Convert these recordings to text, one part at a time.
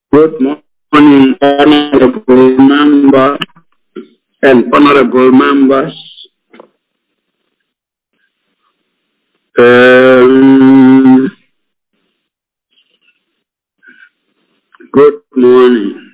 Good morning, honorable member and honorable members. Good morning.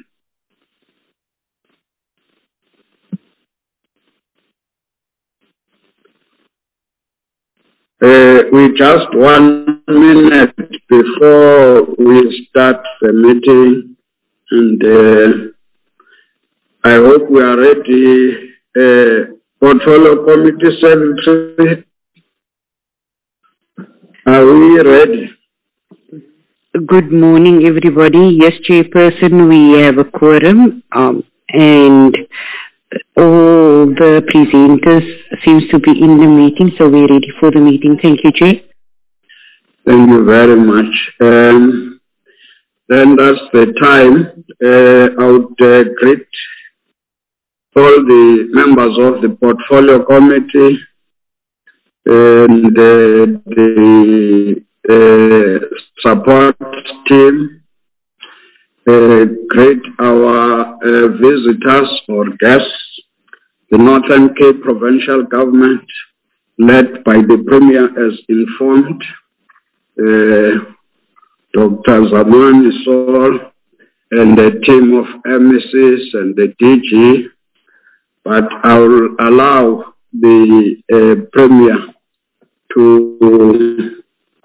We just 1 minute before we start the meeting, and I hope we are ready. Portfolio Committee Secretary, are we ready? Good morning, everybody. Yes, Chairperson, we have a quorum, and all the presenters seems to be in the meeting, so we're ready for the meeting. Thank you, Chair. Thank you very much. Then that's the time. I would greet all the members of the Portfolio Committee and the support team. Greet our visitors or guests, the Northern Cape Provincial Government, led by the Premier as informed, Dr. Zamani Sol, and the team of MECs and the DG, but I will allow the Premier to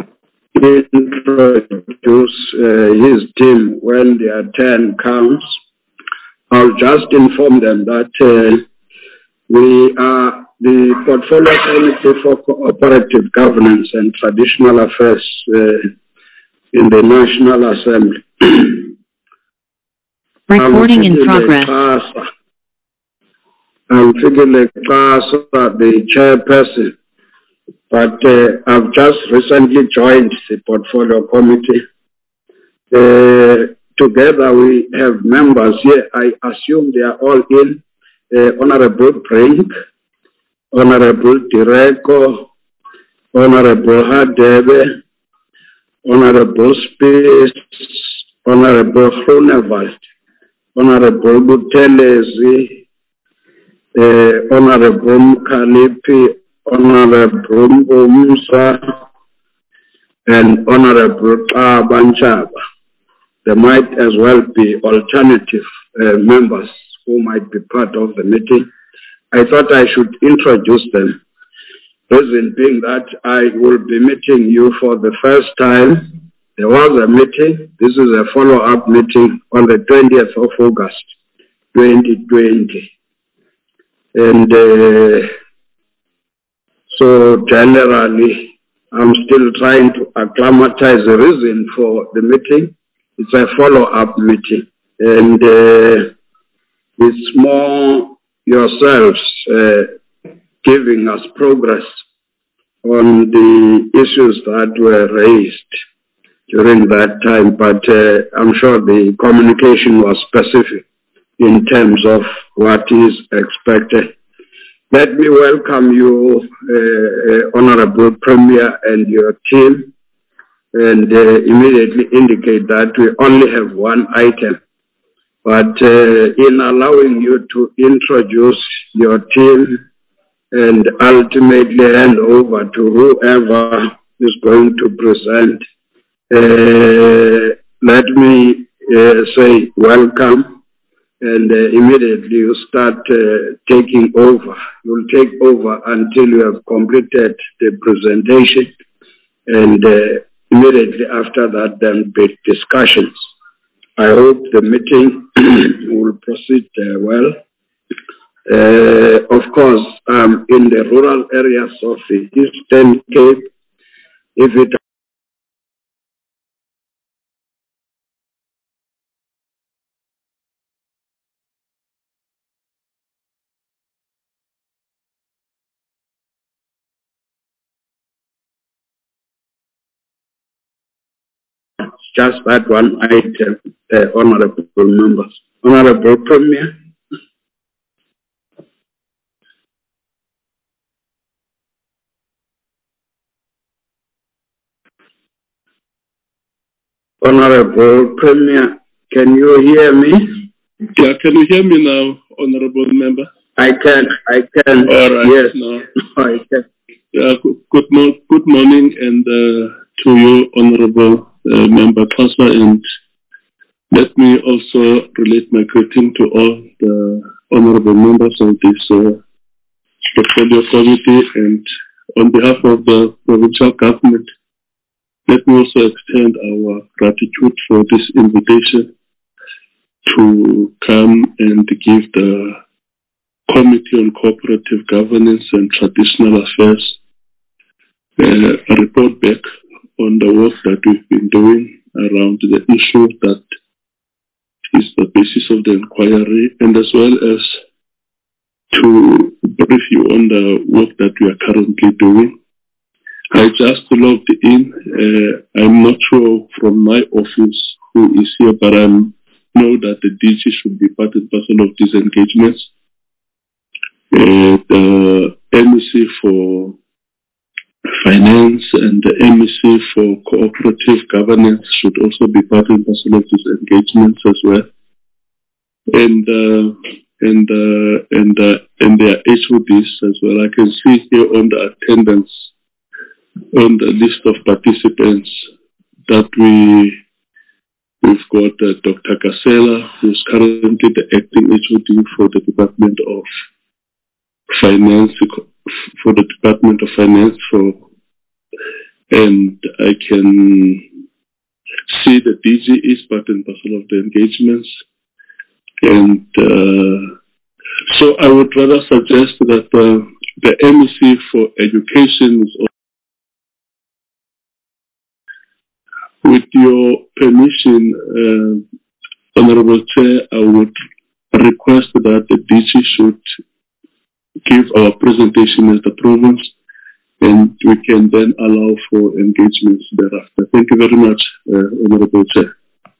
introduce his team when their turn comes. I'll just inform them that we are the Portfolio Committee for Cooperative Governance and Traditional Affairs in the National Assembly. Recording in progress. I'm Fikile Xasa, the chairperson, but I've just recently joined the Portfolio Committee. Together we have members here. I assume they are all in. Honorable Brink, Honorable Direko, Honorable Hadebe, Honorable Space, Honorable Groenewald, Honorable Butelezi, Honorable Mkalipi, Honorable Mbumsa, and Honorable Banchaba. There might as well be alternative members who might be part of the meeting. I thought I should introduce them. Reason being that I will be meeting you for the first time. There was a meeting. This is a follow-up meeting on the 20th of August, 2020. And so generally, I'm still trying to acclimatize the reason for the meeting. It's a follow-up meeting. And it's more yourselves giving us progress on the issues that were raised during that time. But I'm sure the communication was specific in terms of what is expected. Let me welcome you, Honorable Premier, and your team, and immediately indicate that we only have one item. But in allowing you to introduce your team and ultimately hand over to whoever is going to present, let me say welcome, and immediately you start taking over. You'll take over until you have completed the presentation, and immediately after that, then big discussions. I hope the meeting will proceed well. Of course, in the rural areas of the Eastern Cape, if it just that one item, honorable members. Honorable Premier. Honorable Premier, Can you hear me? Yeah, can you hear me now, Honorable Member? I can. All right. Yes. No. I can. Yeah, good morning, and to you, Honorable Member Xhosa, and let me also relate my greeting to all the honorable members of this portfolio committee, and on behalf of the provincial government, let me also extend our gratitude for this invitation to come and give the Committee on Cooperative Governance and Traditional Affairs a report back on the work that we've been doing around the issue that is the basis of the inquiry, and as well as to brief you on the work that we are currently doing. I just logged in. I'm not sure from my office who is here, but I know that the DG should be part and parcel of these engagements. The MEC for Finance and the MEC for Cooperative Governance should also be part and parcel of these engagements as well. And their HODs as well. I can see here on the attendance, on the list of participants, that we've got Dr. Kasela, who's currently the acting HOD for the Department of Finance, and I can see the DG is part and parcel of the engagements. And so I would rather suggest that the MEC for Education is also. With your permission, Honorable Chair, I would request that the DG should give our presentation as the province, and we can then allow for engagements thereafter. Thank you very much, Honorable Chair.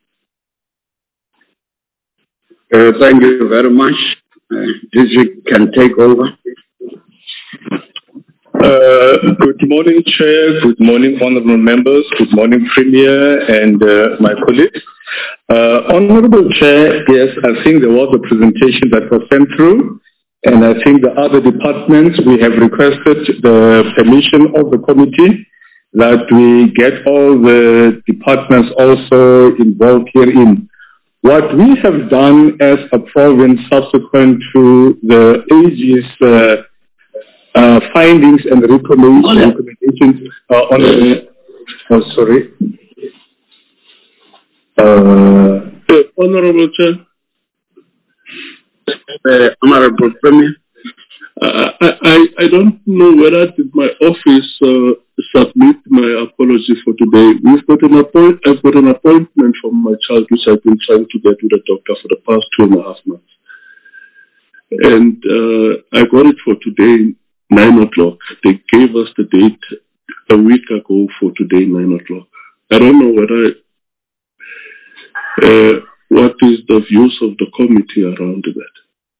Thank you very much. DG can take over. Good morning, Chair. Good morning, honorable members. Good morning, Premier and my colleagues. Honorable Chair, yes, I think there was a presentation that was sent through, and I think the other departments, we have requested the permission of the committee that we get all the departments also involved herein. What we have done as a province subsequent to the AG's findings and recommendations on the... Oh, sorry. Honorable Chair. Honorable Premier. I don't know whether did my office submit my apology for today. I've got an appointment from my child, which I've been trying to get with the doctor for the past 2.5 months. And I got it for today, 9 o'clock. They gave us the date a week ago for today, 9 o'clock. I don't know whether what is the views of the committee around that?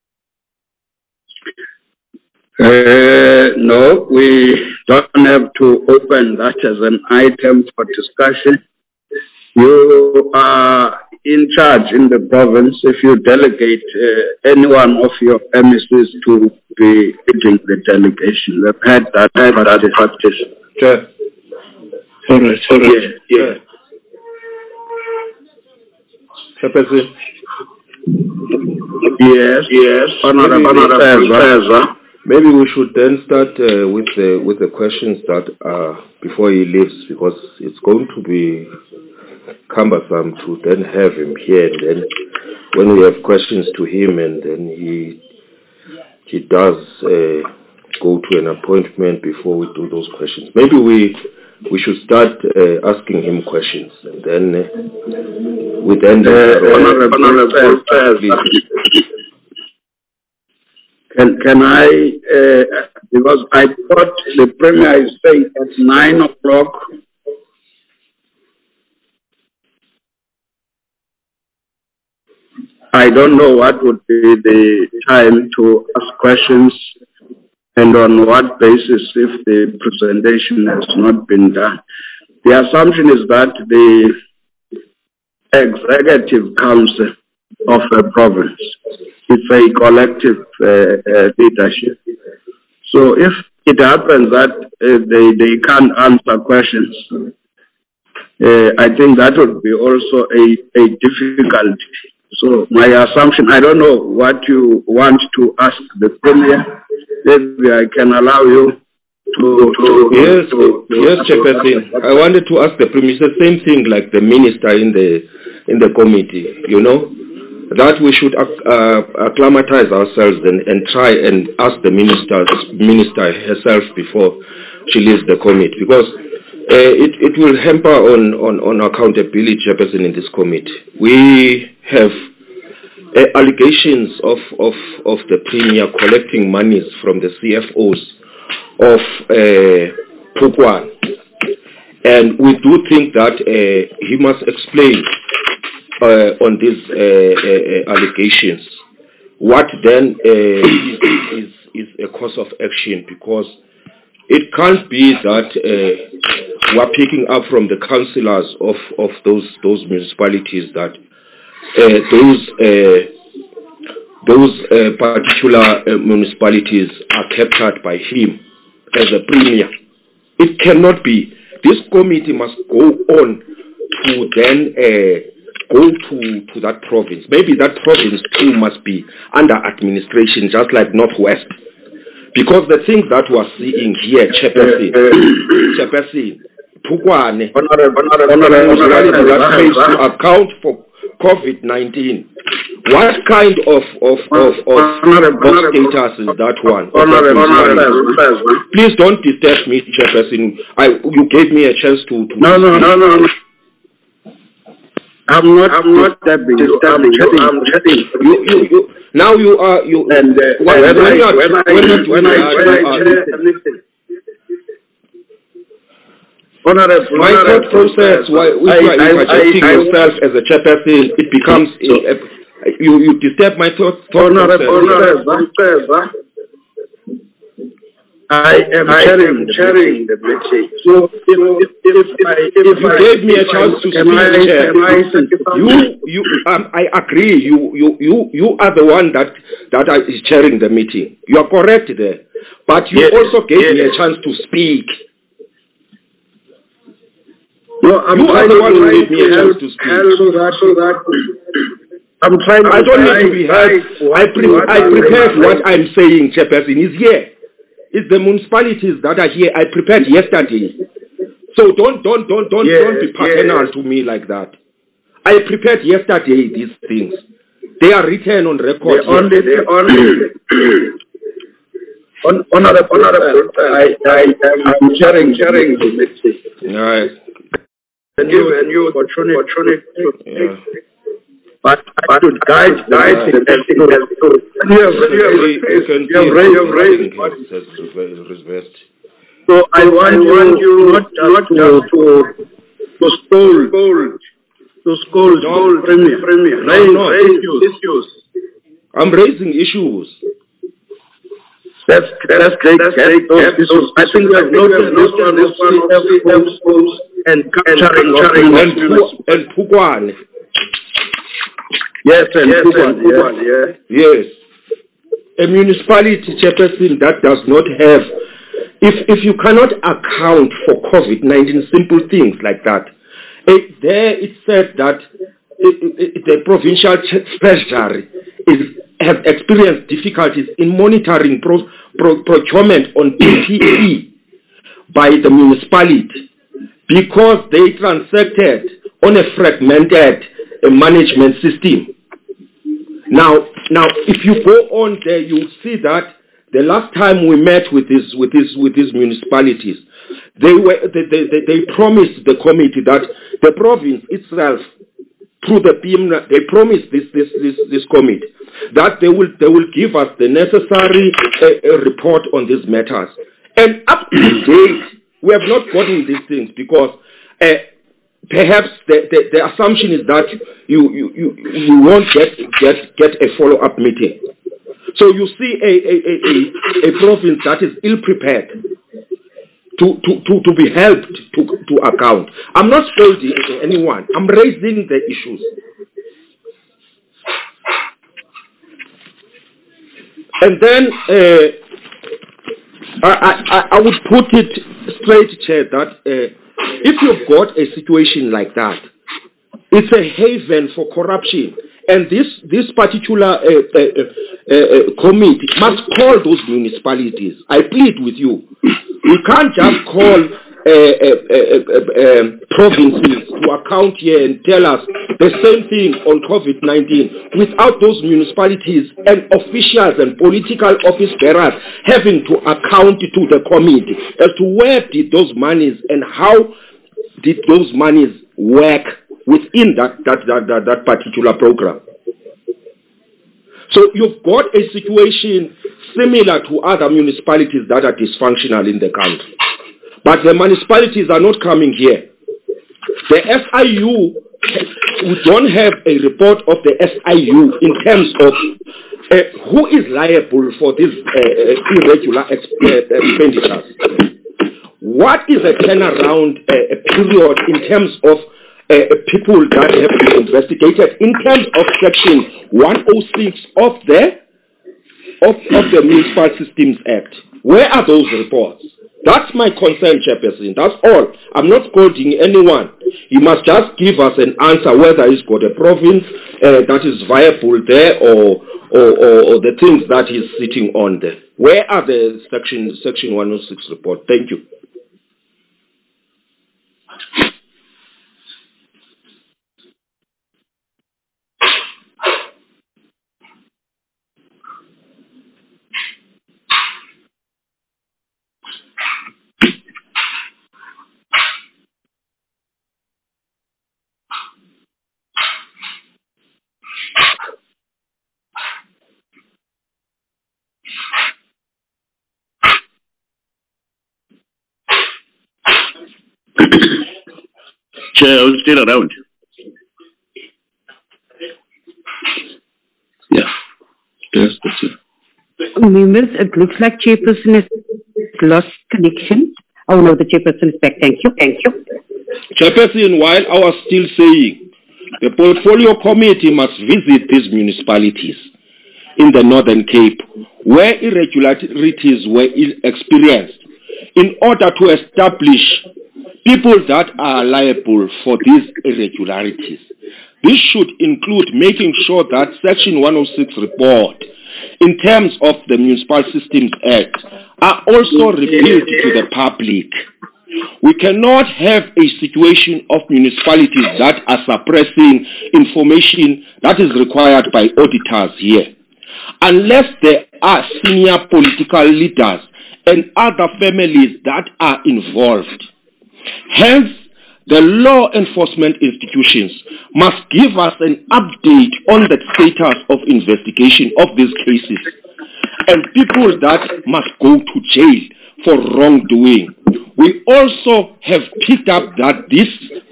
No, we don't have to open that as an item for discussion. You are in charge in the province if you delegate any one of your MECs to be leading the delegation. We've had that practice. Chair. All right. Yeah. Chairperson. Yes. Honorable. Maybe we should then start with the questions that before he leaves, because it's going to be cumbersome to then have him here, and then when we have questions to him, and then he does go to an appointment before we do those questions. Maybe we should start asking him questions, and then we then Honorable, please. Can I, because I thought the Premier is saying at 9 o'clock. I don't know what would be the time to ask questions and on what basis if the presentation has not been done. The assumption is that executive council of a province. It's a collective leadership. So if it happens that they can't answer questions, I think that would be also a difficulty. So my assumption, I don't know what you want to ask the Premier. Maybe I can allow you Yes, Chairperson. I wanted to ask the Premier the same thing like the minister in the committee, that we should acclimatize ourselves and try and ask the minister herself before she leaves the committee, because it will hamper on accountability, Chairperson, in this committee. We have allegations of the Premier collecting monies from the CFOs of Pukwan, and we do think that he must explain on these allegations what then is a course of action, because it can't be that we're picking up from the councillors of those municipalities that those particular municipalities are captured by him as a Premier. It cannot be. This committee must go on to then go to that province. Maybe that province too must be under administration, just like Northwest. Because the things that we're seeing here, Chairperson, Pukwane, to account for COVID-19. What kind of status is that one? Please don't disturb me, Chairperson. You gave me a chance to. No. I'm not disturbing you. I'm chatting. You. Now you are you. And when I listen. Honorable, my thought process, if you are adjusting yourself as a chairperson, it becomes you disturb my thought process. I am sharing the meeting. So if you gave me a chance to speak, I agree. You are the one that is chairing the meeting. You are correct there, but you also gave me a chance to speak. No, I'm you are the one who gave me a chance to speak. So that I'm trying. I don't need to be heard. I prepared what I'm saying, Chairperson, is here. It's the municipalities that are here. I prepared yesterday. So don't be paternal to me like that. I prepared yesterday these things. They are written on record. Honorable, I'm sharing the message. Right. And you opportunity to but I should guide everything else too. You have raised. So I want you not just to scold Premier. Raise issues. I'm raising issues. That's great. I think we have noticed this one and capturing and Pukwane. Yes, Pukwane. Yes. A municipality, Chairperson, that does not have, if you cannot account for COVID-19, simple things like that, it said that the provincial treasury has experienced difficulties in monitoring procurement on PPE by the municipality because they transacted on a fragmented management system. Now, if you go on there, you see that the last time we met with these municipalities, they promised the committee that the province itself, through the PM, they promised this committee that they will give us the necessary report on these matters. And up to date, we have not gotten these things because perhaps the assumption is that you won't get a follow-up meeting. So you see a province that is ill-prepared to be helped to account. I'm not scolding anyone. I'm raising the issues. And then I would put it straight, Chair, that if you've got a situation like that, it's a haven for corruption. And this particular committee must call those municipalities. I plead with you. You can't just call provinces to account here and tell us the same thing on COVID-19 without those municipalities and officials and political office bearers having to account to the committee as to where did those monies and how did those monies work within that particular program. So you've got a situation similar to other municipalities that are dysfunctional in the country. But the municipalities are not coming here. The SIU, we don't have a report of the SIU in terms of who is liable for these irregular expenditures. What is a turnaround period in terms of people that have been investigated in terms of Section 106 of the Municipal Systems Act? Where are those reports? That's my concern, Chairperson. That's all. I'm not scolding anyone. He must just give us an answer whether he's got a province that is viable there or the things that he's sitting on there. Where are the Section 106 report? Thank you. Chair, I will still around. Yeah. Yes, that's it. Members, it looks like Chairperson has lost connection. Oh no, the Chairperson is back. Thank you. Thank you. Chairperson, while I was still saying, the Portfolio Committee must visit these municipalities in the Northern Cape where irregularities were experienced in order to establish people that are liable for these irregularities. This should include making sure that Section 106 report in terms of the Municipal Systems Act are also revealed to the public. We cannot have a situation of municipalities that are suppressing information that is required by auditors here. Unless there are senior political leaders and other families that are involved. Hence, the law enforcement institutions must give us an update on the status of investigation of these cases and people that must go to jail for wrongdoing. We also have picked up that this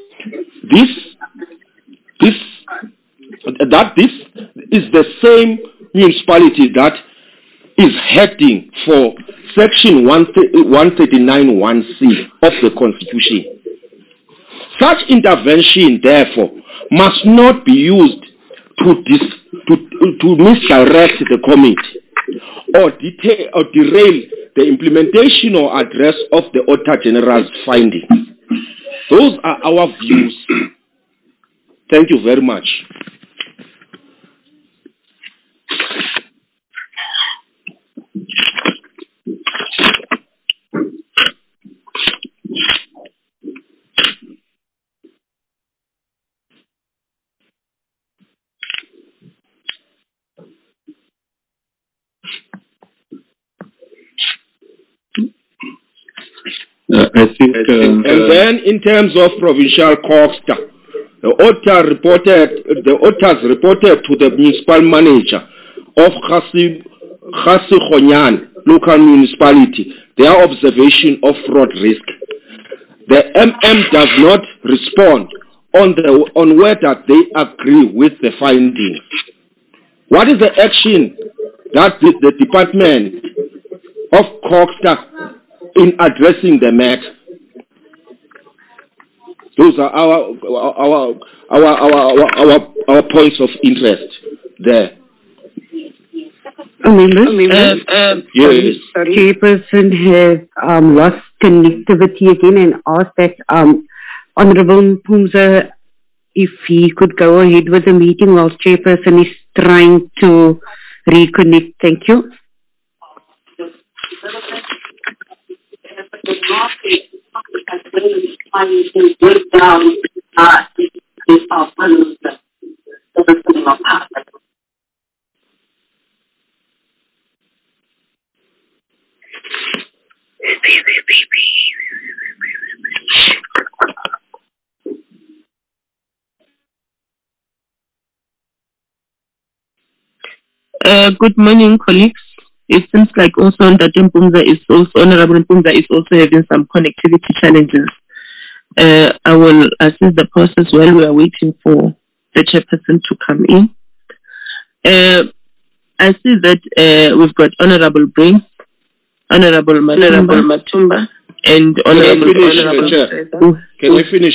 is the same municipality that is heading for Section 139(1)(c) of the Constitution. Such intervention, therefore, must not be used to misdirect the committee or derail the implementation or address of the Auditor General's findings. Those are our views. Thank you very much. I think, and then in terms of provincial COGSTA, the auditors reported to the municipal manager of Khasikhonyan local municipality their observation of fraud risk. The MM does not respond on whether they agree with the findings. What is the action that the Department of COGSTA in addressing the matter. Those are our points of interest there. Members, yes. Chairperson has lost connectivity again and asked that Honorable Mpumza, if he could go ahead with the meeting whilst Chairperson is trying to reconnect. Thank you. Good morning, colleagues. It seems like also Honorable Mpumza is also having some connectivity challenges. I will assist the process while we are waiting for the chairperson to come in. I see that we've got Honorable Brings, Honorable Matumba, and Honorable. Can I finish?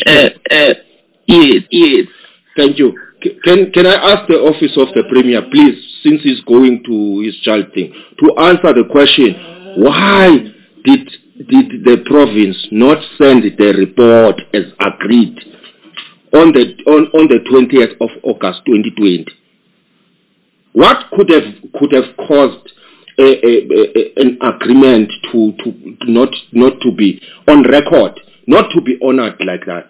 Yes. Thank you. Can I ask the Office of the Premier, please, since he's going to his child thing, to answer the question, why did the province not send the report as agreed on the 20th of August 2020? What could have caused an agreement to not to be on record, not to be honored like that?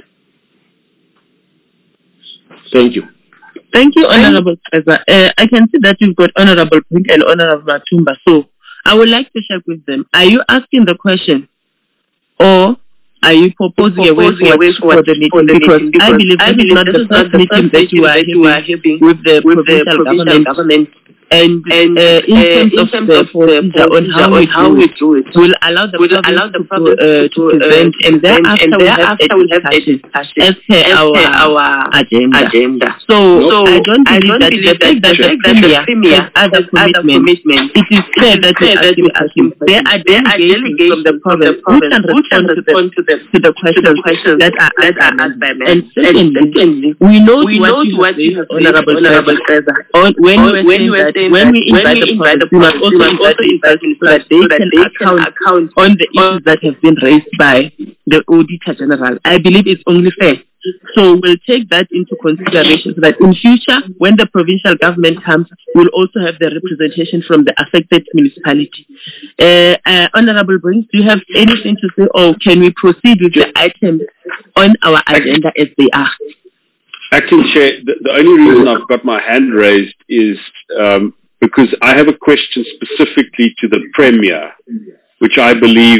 Thank you. Thank you, Honorable Trevor. I can see that you've got Honorable Pink and Honorable Matumba. So I would like to check with them. Are you asking the question, or are you proposing a way for the meeting? Because I believe this is not the first meeting that you are having with the provincial government. And in terms of the procedure on how we do it, we'll allow the province to present, and thereafter we'll have a discussion as per our agenda. So I don't believe that the Premier has other commitments. It is clear that we asking. There are delegations from the province who can respond to the questions that are asked by members. And secondly, we know what you have said, Honorable Trevor, when you were saying when we invite the province, we must also invite them so that they can account on the issues that have been raised by the Auditor General. I believe it's only fair. So we'll take that into consideration so that in future, when the provincial government comes, we'll also have the representation from the affected municipality. Honorable Brings, do you have anything to say, or can we proceed with the items on our agenda as they are? Acting Chair, the only reason I've got my hand raised is because I have a question specifically to the Premier, which I believe,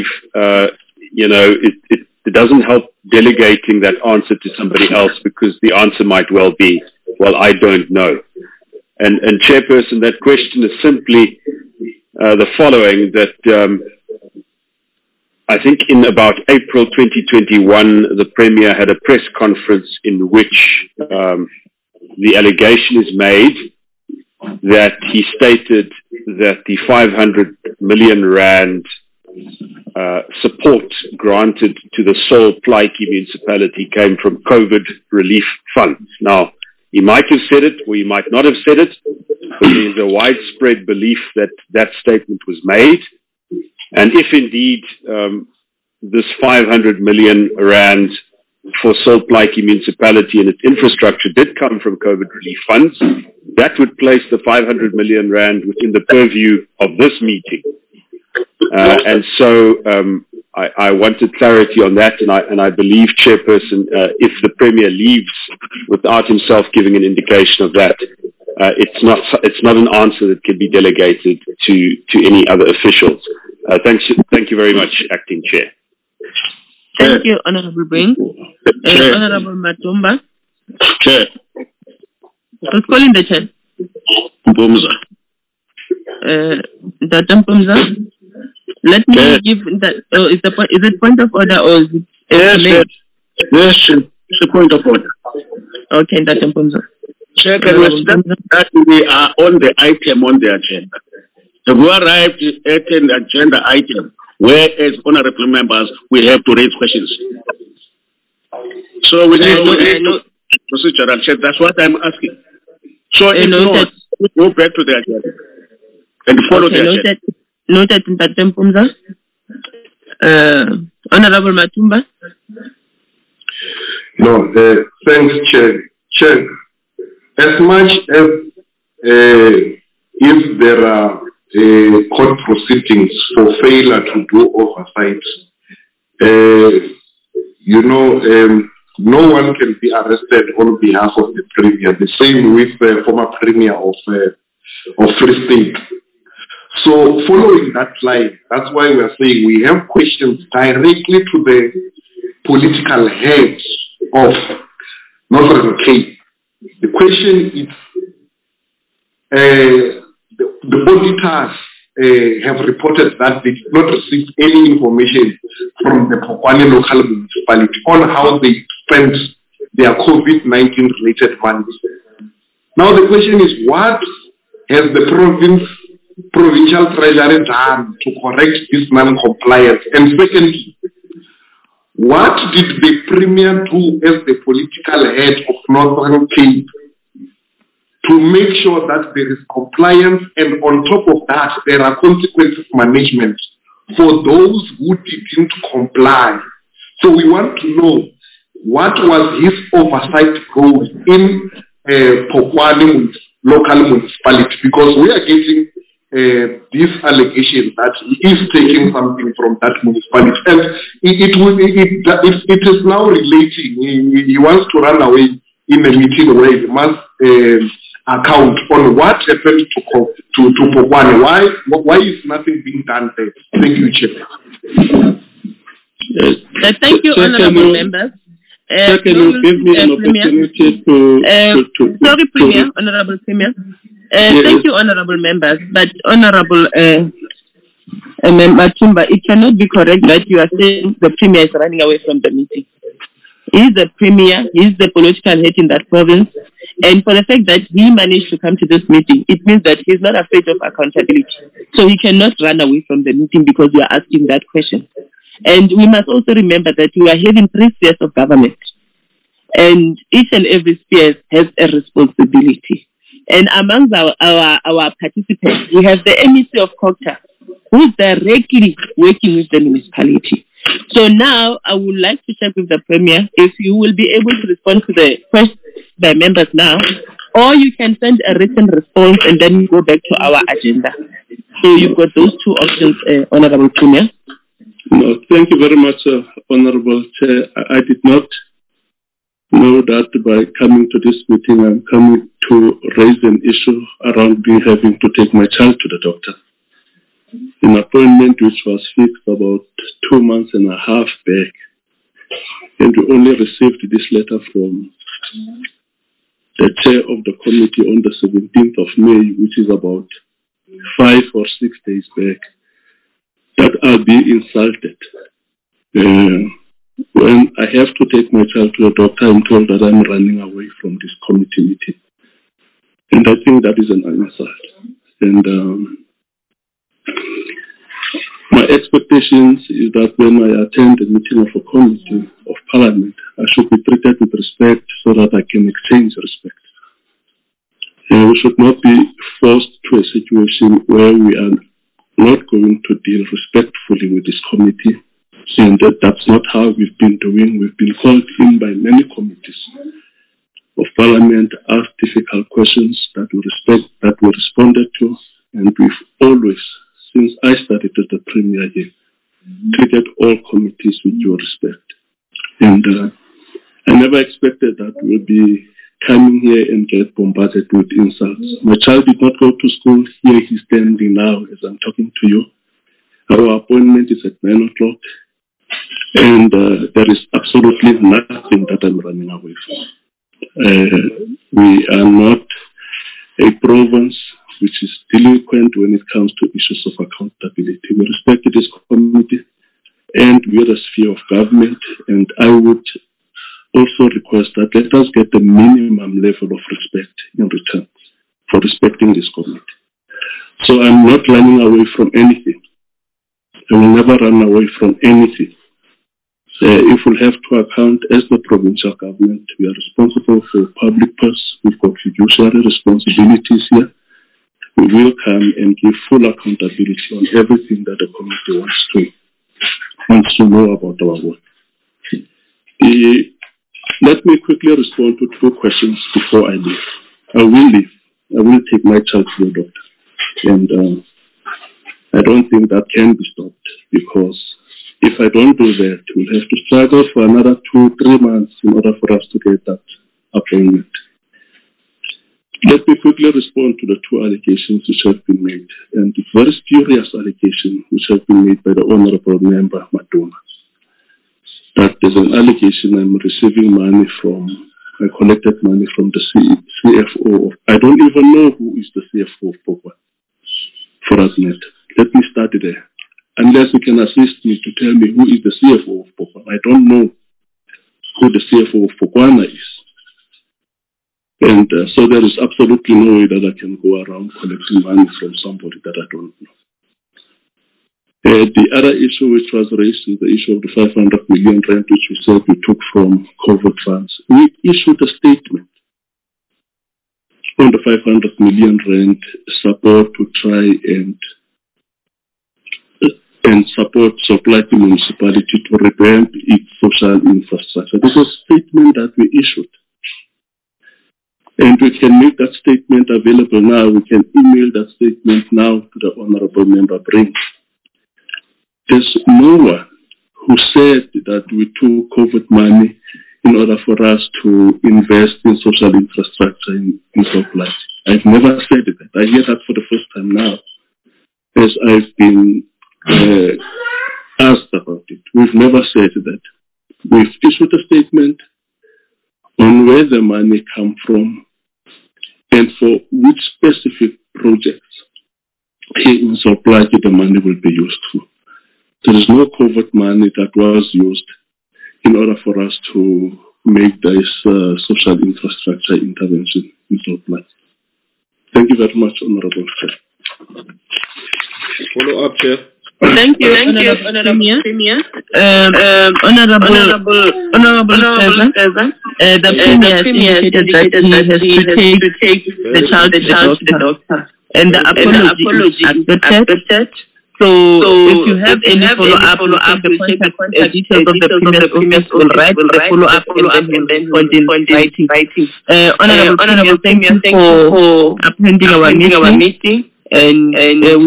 it doesn't help delegating that answer to somebody else, because the answer might well be, well, I don't know. And Chairperson, that question is simply the following, that I think in about April 2021, the Premier had a press conference in which the allegation is made that he stated that the 500 million rand support granted to the Sol Plaatje municipality came from COVID relief funds. Now, he might have said it or he might not have said it, but there's a widespread belief that that statement was made. And if indeed this 500 million rand for Sol Plaatje municipality and its infrastructure did come from COVID relief funds, that would place the 500 million rand within the purview of this meeting. And so I wanted clarity on that, and I believe, Chairperson, if the Premier leaves without himself giving an indication of that, it's not an answer that can be delegated to any other officials. Thank you very much, Acting Chair. Thank you, Honorable Brings. Honorable Matumba. Chair. Who's calling the chair? Mpumza. Dr. Mpumza. Let me give that. Is it point of order or is it? Yes, it's a point of order. Okay, Dr. Mpumza. Chair, can we start that we are on the item on the agenda? Have we arrived at an agenda item whereas honorable members, we have to raise questions. So we need to procedural check. That's what I'm asking. So if not, go back to the agenda and follow the agenda. Noted in Mpumza. Honorable Matumba. No, thanks, Chair. As much as if there are court proceedings for failure to do oversight, no one can be arrested on behalf of the Premier. The same with the former Premier of Free State. So following that line, that's why we are saying we have questions directly to the political heads of Northern Cape. The question is, the auditors have reported that they did not receive any information from the Polokwane local municipality on how they spent their COVID-19 related funds. Now the question is, what has the provincial treasury done to correct this non-compliance? And secondly, what did the Premier do as the political head of Northern Cape to make sure that there is compliance, and on top of that, there are consequences management for those who didn't comply? So we want to know what was his oversight role in Polokwane local municipality, because we are getting this allegation that he is taking something from that municipality, and it is now relating. He wants to run away in a meeting where he must account on what happened to Polokwane. Why is nothing being done there? Thank you, Chair. Thank you, honourable members. Can you give me an opportunity to sorry, Premier, Honourable Premier. Thank you, honourable members. But honourable Matumba, it cannot be correct that you are saying the Premier is running away from the meeting. He is the Premier, he is the political head in that province. And for the fact that he managed to come to this meeting, it means that he's not afraid of accountability. So he cannot run away from the meeting because you are asking that question. And we must also remember that we are having 3 spheres of government. And each and every sphere has a responsibility. And among our participants, we have the MEC of COGTA, who is directly working with the municipality. So now I would like to check with the Premier if you will be able to respond to the questions by members now, or you can send a written response and then go back to our agenda. So you've got those 2 options, Honourable Premier. No, thank you very much, Honourable Chair. I did not know that by coming to this meeting, I'm coming to raise an issue around me having to take my child to the doctor. An appointment which was fixed about 2.5 months back. And we only received this letter from the chair of the committee on the 17th of May, which is about 5 or 6 days back, that I'll be insulted. When I have to take my child to a doctor, I'm told that I'm running away from this committee meeting. And I think that is an insult. And my expectations is that when I attend a meeting of a committee of parliament, I should be treated with respect so that I can exchange respect. And we should not be forced to a situation where we are not going to deal respectfully with this committee, and that's not how we've been doing. We've been called in by many committees of parliament, asked difficult questions that we responded to, and we've always, since I started as the Premier here, treated all committees with due respect. And I never expected that we'll be coming here and get bombarded with insults. My child did not go to school. Here he's standing now as I'm talking to you. Our appointment is at 9 o'clock. And there is absolutely nothing that I'm running away from. We are not a province which is delinquent when it comes to issues of accountability. We respect this committee and we are a sphere of government, and I would also request that let us get the minimum level of respect in return for respecting this committee. So I'm not running away from anything. I will never run away from anything. If we have to account as the provincial government, we are responsible for public purse. We've got fiduciary responsibilities here. We will come and give full accountability on everything that the committee wants to know about our work. Let me quickly respond to two questions before I leave. I will leave. I will take my child to the doctor. And I don't think that can be stopped, because if I don't do that, we'll have to struggle for another 2-3 months in order for us to get that appointment. Let me quickly respond to the two allegations which have been made, and the very spurious allegation which have been made by the Honorable Member Matona. That there's an allegation I'm receiving money from, I collected money from the CFO. I don't even know who is the CFO of Polokwane, for that matter. Let me start there. Unless you can assist me to tell me who is the CFO of Polokwane. I don't know who the CFO of Polokwane is. And so there is absolutely no way that I can go around collecting money from somebody that I don't know. The other issue which was raised is the issue of the 500 million rand which we said we took from COVID funds. We issued a statement on the 500 million rand support to try and support Soplati municipality to revamp its social infrastructure. This is a statement that we issued. And we can make that statement available now. We can email that statement now to the Honorable Member Brink. There's no one who said that we took COVID money in order for us to invest in social infrastructure in Soplati. I've never said that. I hear that for the first time now, as I've been asked about it. We've never said that. We've issued a statement on where the money come from and for which specific projects in Soplati the money will be used for. There is no COVID money that was used in order for us to make this social infrastructure intervention in Soplati. Thank you very much, Honorable Chair. Follow up, Chair. Thank you, Honorable Premier. Honorable President, the Premier has indicated that he has to take the child to the doctor, and the apology is accepted. So if you have any follow-up, the contact details of the Premier's office will write the follow-up and then respond in writing. Honorable, thank you for attending our meeting, and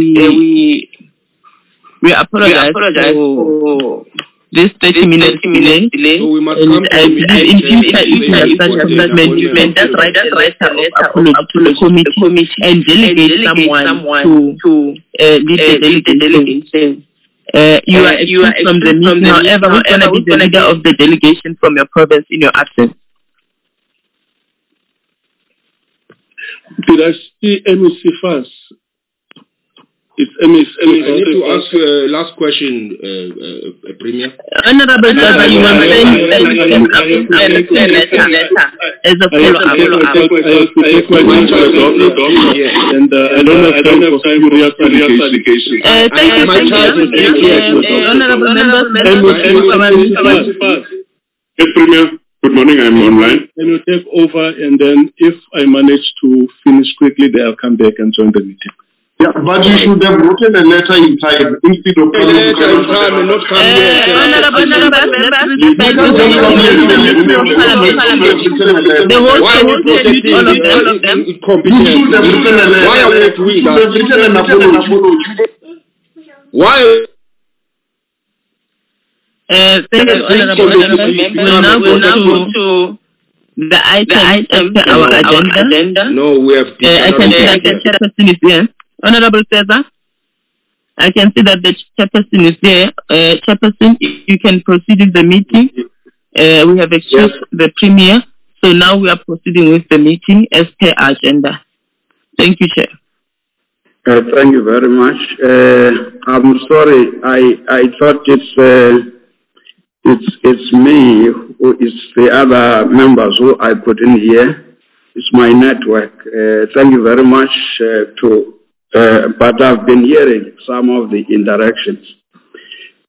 we apologize for this 30 minutes delay. So we must come I believe in such assessment, just write a letter of apology to the committee and delegate someone to lead the delegation. You are excused from the meeting. However, who's going to be the leader of the delegation from your province in your absence? Did I see MEC first? It's MEC. I need to ask last question, Premier. Honorable Chair, you will send a letter as a follow-up. I take my time to the doctor, and I don't have time for serious allegations. Thank you. Honorable members, Yes, Premier. Good morning, I'm online. Can you take over, and then if I manage to finish quickly, then I'll come back and join the meeting. Yeah, but you should have written a letter in time instead of and not come here. The whole all of them. Why are we doing that? Why? Thank you, Honorable. We will now go to the item to our agenda. No, we have. I can see that the chairperson is here. Honorable Cesar, I can see that the chairperson is there. Chairperson, you can proceed with the meeting. We have excused the Premier, so now we are proceeding with the meeting as per our agenda. Thank you, Chair. Thank you very much. I'm sorry. I thought it's me who is the other members who I put in here. It's my network. Thank you very much but I've been hearing some of the interactions.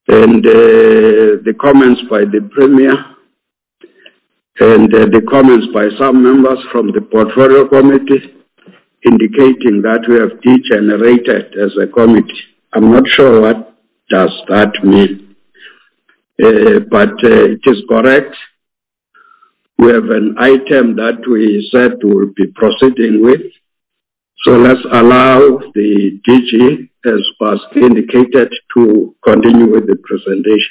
And the comments by the Premier and the comments by some members from the Portfolio Committee indicating that we have degenerated as a committee. I'm not sure what does that mean, but it is correct. We have an item that we said we'll be proceeding with. So let's allow the DG, as was indicated, to continue with the presentation.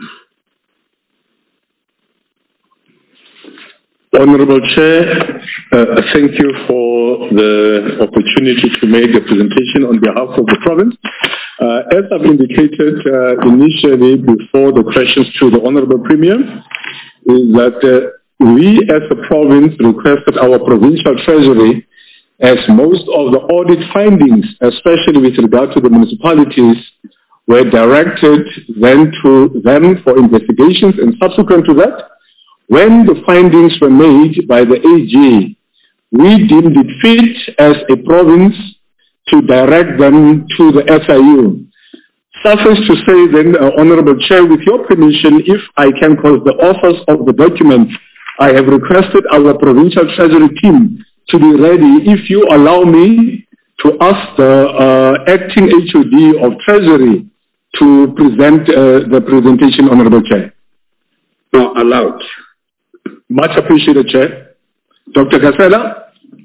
Honorable Chair, thank you for the opportunity to make a presentation on behalf of the province. As I've indicated initially before the questions to the Honorable Premier, is that we as a province requested our provincial treasury, as most of the audit findings, especially with regard to the municipalities, were directed then to them for investigations, and subsequent to that, when the findings were made by the AG, we deemed it fit as a province to direct them to the SIU. Suffice to say then, Honorable Chair, with your permission, if I can call the authors of the document, I have requested our provincial treasury team to be ready, if you allow me, to ask the acting HOD of Treasury to present the presentation, Honorable Chair. No, allowed. Much appreciated, Chair. Dr. Gasela.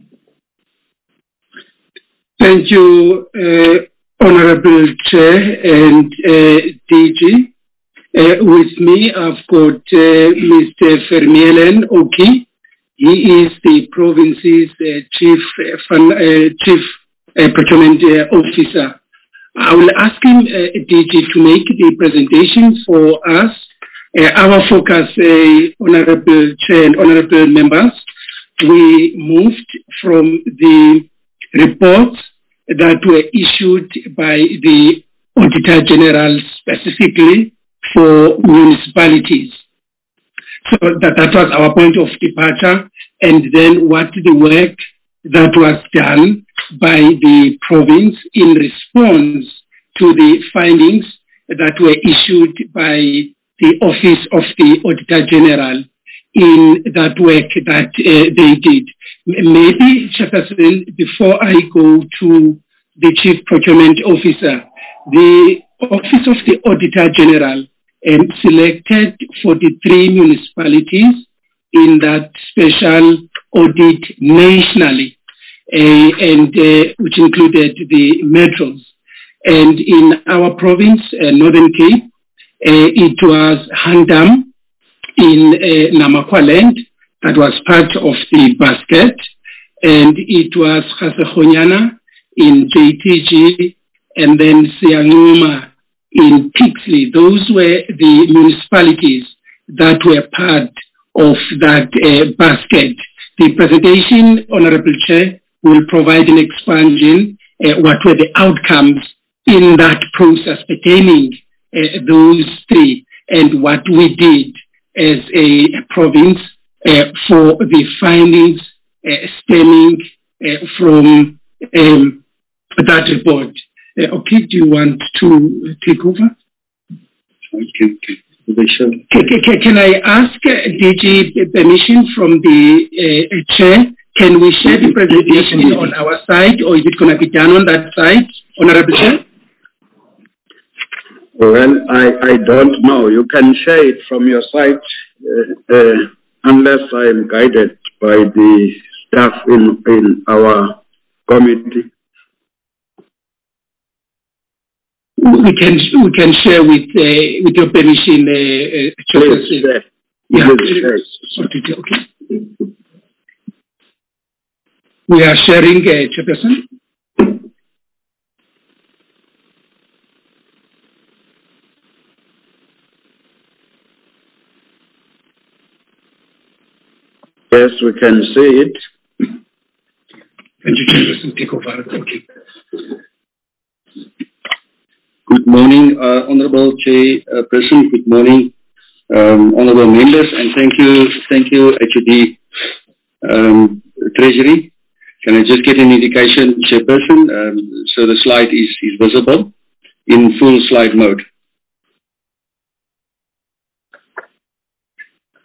Thank you, Honorable Chair and DG. With me, I've got Mr. Vermeulen Oki. He is the province's chief procurement officer. I will ask him, DG, to make the presentation for us. Our focus, Honorable Chair and Honorable Members, we moved from the reports that were issued by the Auditor General specifically for municipalities. So that was our point of departure, and then what the work that was done by the province in response to the findings that were issued by the Office of the Auditor General in that work that they did. Maybe, Chairperson, before I go to the Chief Procurement Officer, the Office of the Auditor General selected 43 municipalities in that special audit nationally, and which included the metros. And in our province, Northern Cape, it was Handam in Namakwaland that was part of the basket, and it was Khasehonyana in JTG, and then Sianguma in Pixley. Those were the municipalities that were part of that basket. The presentation, Honorable Chair, will provide an expansion what were the outcomes in that process pertaining those three, and what we did as a province for the findings stemming from that report. Okay, do you want to take over? Can I ask DG permission from the chair? Can we share the presentation on our side, or is it going to be done on that side, Honorable Chair? Well, I don't know. You can share it from your side unless I am guided by the staff in our committee. We can share with your permission, Please share. Yeah. Okay. We are sharing, Chairperson. Yes, we can see it. Thank you, Chairperson. Take over. Okay. Good morning, Honorable Chairperson. Good morning, Honorable members, and thank you, HOD Treasury. Can I just get an indication, Chairperson, so the slide is visible in full slide mode?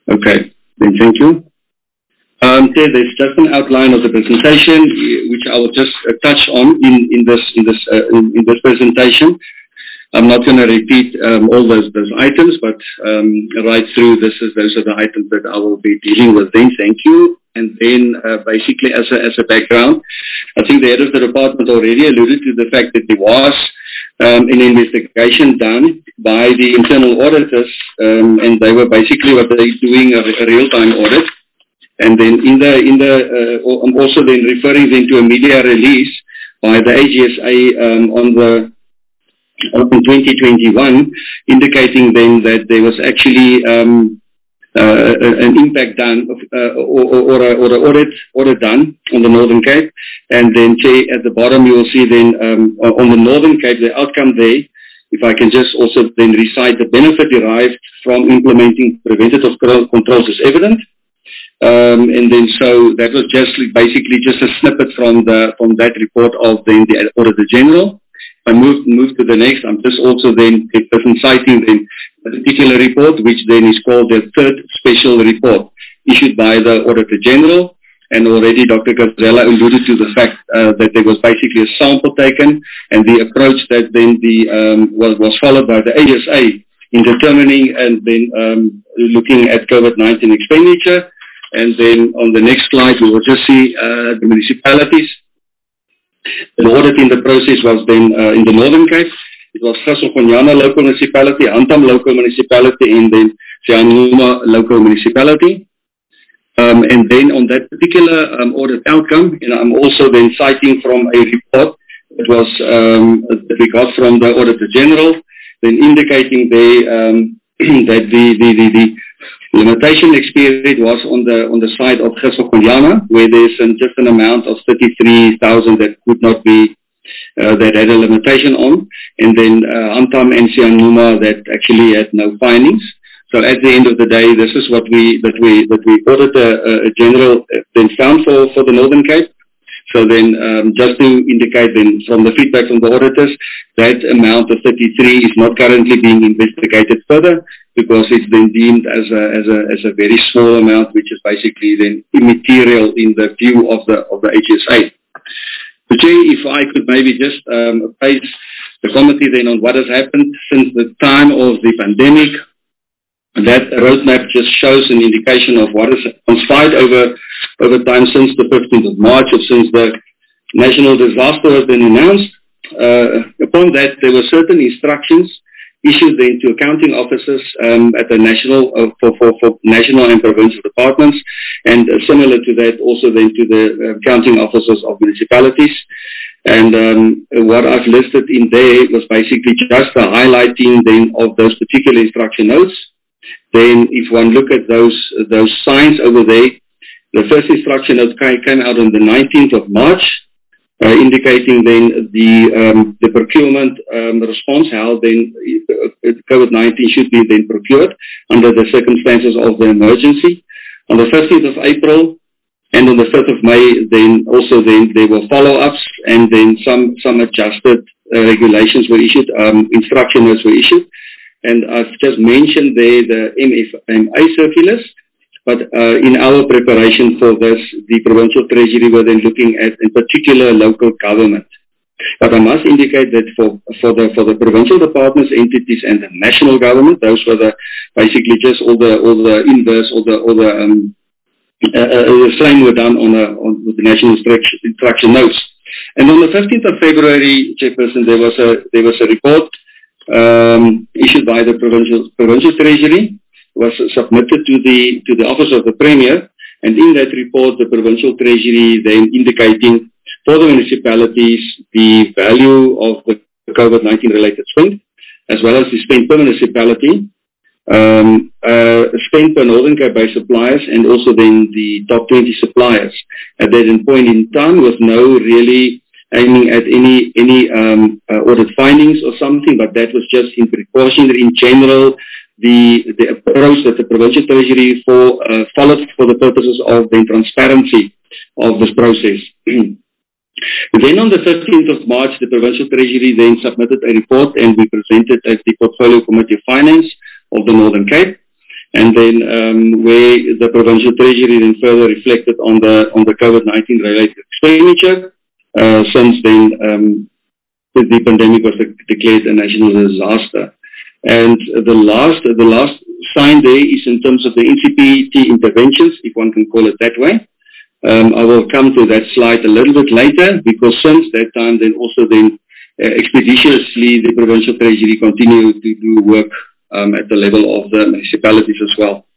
Okay, then thank you. There's just an outline of the presentation, which I will just touch on in this presentation. I'm not going to repeat all those items, but right through those are the items that I will be dealing with. Then thank you. And then basically as a background, I think the head of the department already alluded to the fact that there was an investigation done by the internal auditors, and they were basically what they're doing a real-time audit. And then I'm also then referring them to a media release by the AGSA in 2021, indicating then that there was actually an impact done or an audit done on the Northern Cape. And then at the bottom you will see then on the Northern Cape the outcome there. If I can just also then recite the benefit derived from implementing preventative controls is evident. And then so that was just basically just a snippet from that report of then the Auditor General. I move to the next. I'm just also then citing then a particular report, which then is called the third special report issued by the Auditor General. And already Dr. Gazella alluded to the fact that there was basically a sample taken, and the approach that then was followed by the ASA in determining and then looking at COVID-19 expenditure. And then on the next slide, we will just see the municipalities. The audit in the process was then in the Northern Cape. It was Gassel-Gonyana local municipality, Antam local municipality, and then Sianuma local municipality. And then on that particular audit outcome, I'm also then citing from a report that was that we got from the Auditor General, then indicating that the limitation expired was on the side of Gassel-Gonyana, where there's just an amount of 33,000 that could not be that had a limitation on, and then Antam and Sianuma that actually had no findings. So at the end of the day, this is what we Auditor General then found for the Northern Cape. So then just to indicate then from the feedback from the auditors, that amount of 33 is not currently being investigated further, because it's then deemed as a very small amount, which is basically then immaterial in the view of the HSA. But if I could maybe just page the committee then on what has happened since the time of the pandemic. That roadmap just shows an indication of what has transpired over time since the 15th of March, or since the national disaster has been announced. Upon that, there were certain instructions issued then to accounting officers at the national for national and provincial departments, and similar to that also then to the accounting officers of municipalities. And what I've listed in there was basically just a highlighting then of those particular instruction notes. Then if one look at those signs over there, the first instruction note came out on the 19th of March, indicating then the procurement response, how then COVID-19 should be then procured under the circumstances of the emergency. On the 15th of April and on the 5th of May, then also then there were follow-ups, and then some adjusted regulations were issued, instruction notes were issued. And I've just mentioned there the MFMA circulars, but in our preparation for this, the Provincial Treasury were then looking at, in particular, local government. But I must indicate that for the provincial departments, entities, and the national government, those were basically just all the inverse, the same were done with the national instruction notes. And on the 15th of February, Chairperson, there was a report issued by the provincial treasury, was submitted to the office of the Premier, and in that report the provincial treasury then indicating for the municipalities the value of the COVID-19 related spend, as well as the spend per municipality, spend per Northern Cape based suppliers, and also then the top 20 suppliers at that point in time, with no really aiming at any audit findings or something, but that was just in precaution. In general, the approach that the provincial treasury followed for the purposes of the transparency of this process. Then on the 15th of March, the provincial treasury then submitted a report, and we presented at the Portfolio Committee of Finance of the Northern Cape. and then where the provincial treasury then further reflected on the COVID-19 related expenditure. Since then, the pandemic was declared a national disaster. And the last sign there is in terms of the NCPT interventions, if one can call it that way. I will come to that slide a little bit later, because since that time then also then expeditiously the provincial treasury continued to do work at the level of the municipalities as well.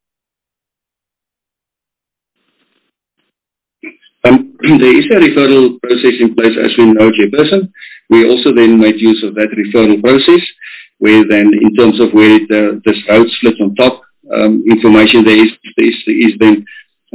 There is a referral process in place, as we know, Chairperson. We also then made use of that referral process, where then in terms of where this road splits on top, information there is then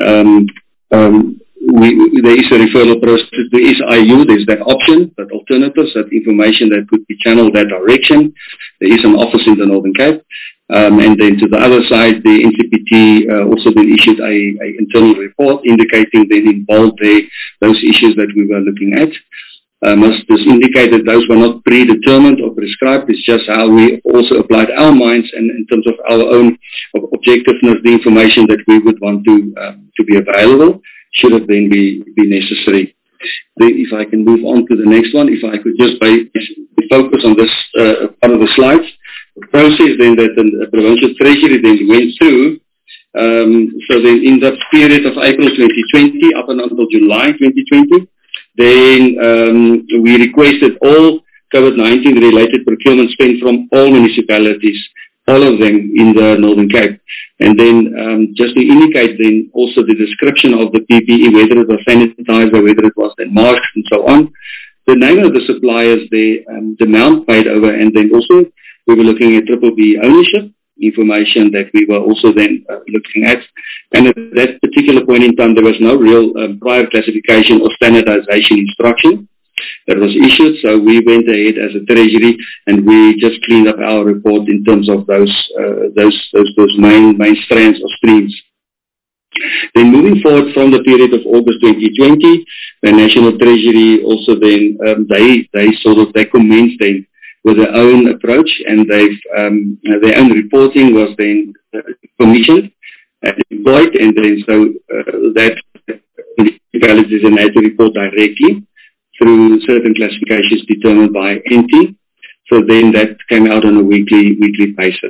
there is a referral process. There is IU, there's that option, that alternatives, that information that could be channeled that direction. There is an office in the Northern Cape. And then to the other side, the NCPT also then issued a internal report indicating then in bold those issues that we were looking at. Must just indicate that those were not predetermined or prescribed. It's just how we also applied our minds and in terms of our own objectiveness, the information that we would want to be available should it then be necessary. Then if I can move on to the next one, if I could just focus on this part of the slides. The process then that the provincial treasury then went through. So then in that period of April 2020 up until July 2020, then we requested all COVID-19 related procurement spend from all municipalities, all of them in the Northern Cape. And then just to indicate then also the description of the PPE, whether it was sanitizer, whether it was then masks and so on, the name of the suppliers, the amount paid over, and then also we were looking at BBB ownership information that we were also then looking at. And at that particular point in time, there was no real prior classification or standardization instruction that was issued. So we went ahead as a treasury and we just cleaned up our report in terms of those main strands or streams. Then moving forward from the period of August 2020, the National Treasury also then, they commenced then with their own approach, and their own reporting was then commissioned and employed, and then so that municipalities then had to report directly through certain classifications determined by NT. So then that came out on a weekly basis.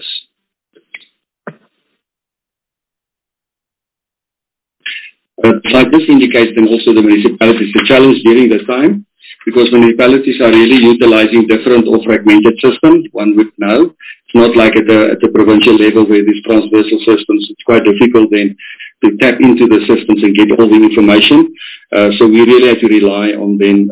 Like this indicates then also the municipalities, the challenge during this time, because municipalities are really utilizing different or fragmented systems, one would know. It's not like at the provincial level where these transversal systems, it's quite difficult then to tap into the systems and get all the information. So we really had to rely on then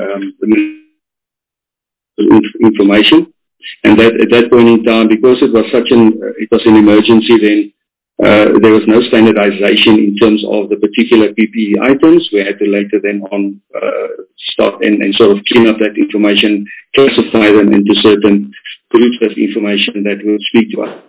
the information. And that at that point in time, because it was an emergency then, there was no standardization in terms of the particular PPE items. We had to later then on start and sort of clean up that information, classify them into certain groups of information that will speak to us.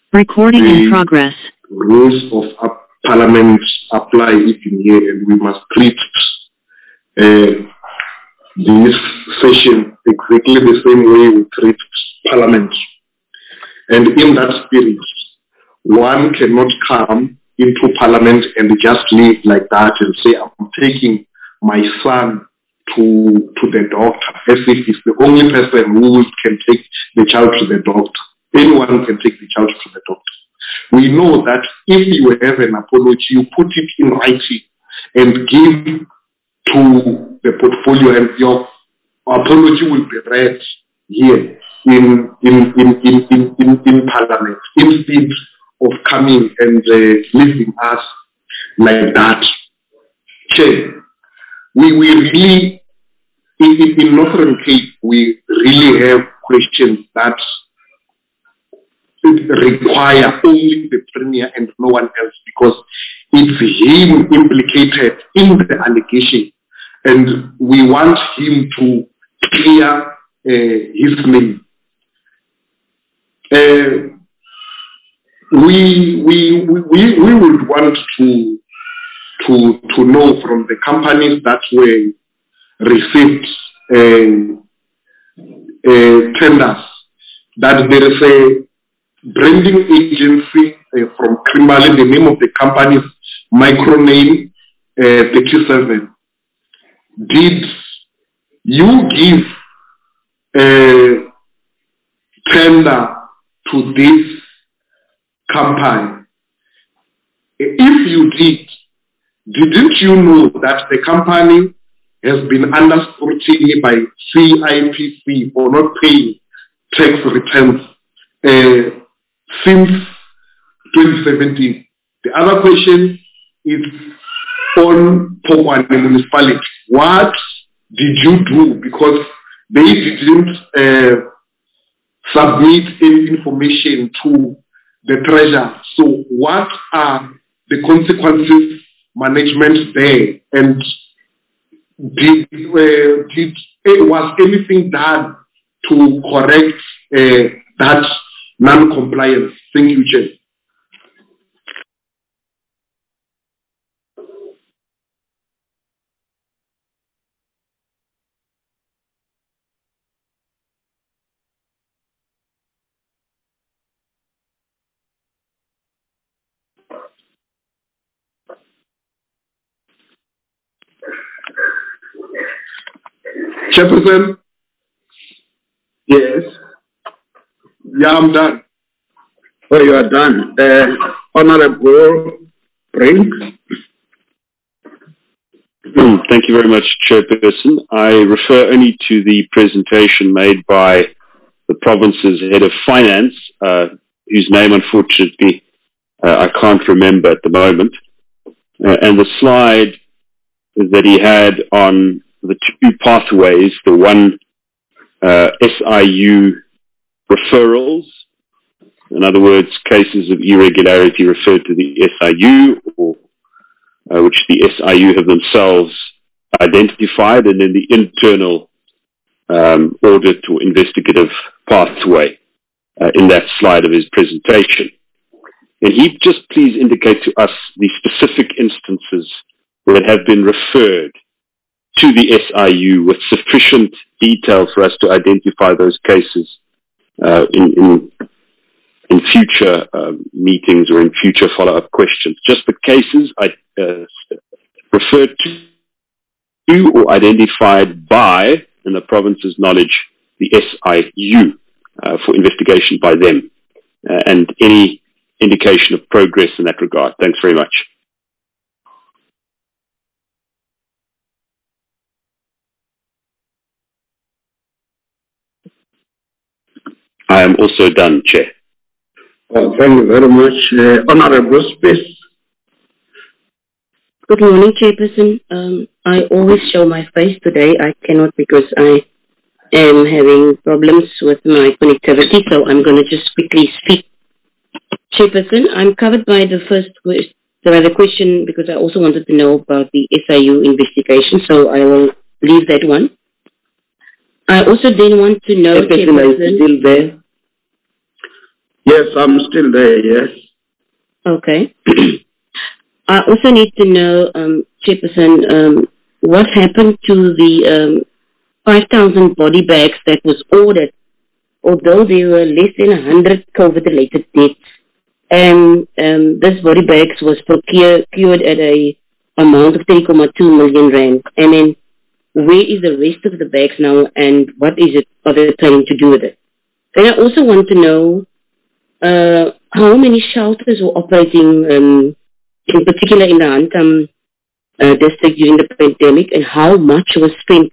Recording in progress. Rules of Parliament apply even here, and we must treat this session exactly the same way we treat Parliament. And in that spirit, one cannot come into Parliament and just live like that and say, I'm taking my son to the doctor, as if it's the only person who can take the child to the doctor. Anyone can take the child to the doctor. We know that if you have an apology, you put it in writing and give to the portfolio, and your apology will be read here in Parliament, instead of coming and leaving us like that. Chair, we really, in Northern Cape, we really have questions that require only the Premier and no one else, because it's him implicated in the allegation, and we want him to clear his name. We would want to know from the companies that were received tenders that there is a branding agency from Kimberley. The name of the company is Microname 37. Did you give tender to this company? If you did, didn't you know that the company has been under scrutiny by CIPC for not paying tax returns since 2017? The other question is on Polokwane municipality. What did you do? Because they didn't submit any information to the treasurer. So what are the consequences management there? And was anything done to correct that non-compliance? Thank you, Chair. Chairperson? Yes. Yeah, I'm done. Oh, you are done. Honorable Brink. Thank you very much, Chairperson. I refer only to the presentation made by the province's head of finance, whose name, unfortunately, I can't remember at the moment, and the slide that he had on the two pathways, the one SIU referrals, in other words, cases of irregularity referred to the SIU, or which the SIU have themselves identified, and then the internal audit or investigative pathway in that slide of his presentation. And he'd just please indicate to us the specific instances that have been referred to the SIU with sufficient detail for us to identify those cases in future meetings or in future follow-up questions. Just the cases I referred to or identified by, in the province's knowledge, the SIU for investigation by them, and any indication of progress in that regard. Thanks very much. I am also done, Chair. Thank you very much. Honorable Space. Good morning, Chairperson. I always show my face. Today I cannot because I am having problems with my connectivity, so I'm going to just quickly speak. Chairperson, I'm covered by the first question because I also wanted to know about the SIU investigation, so I will leave that one. I also then want to know, Chairperson, still there? Yes, I'm still there, yes. Okay. I also need to know, Chairperson, what happened to the 5,000 body bags that was ordered, although there were less than 100 COVID-related deaths. And this body bags was procured at a amount of 3.2 million rand. And then where is the rest of the bags now, and what are they planning to do with it? And I also want to know how many shelters were operating, in particular in the Antam district during the pandemic, and how much was spent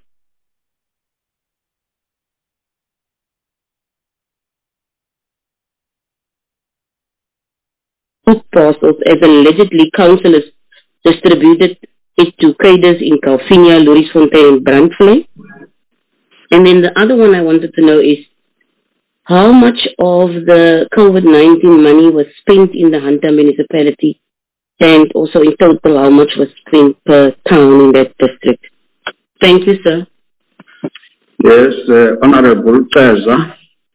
food parcels as allegedly councillors distributed it to cadres in Calvinia, Louisfontein, and Brandvlei. And then the other one I wanted to know is how much of the COVID-19 money was spent in the Hunter municipality, and also in total how much was spent per town in that district. Thank you, sir. Yes, Honorable Teza.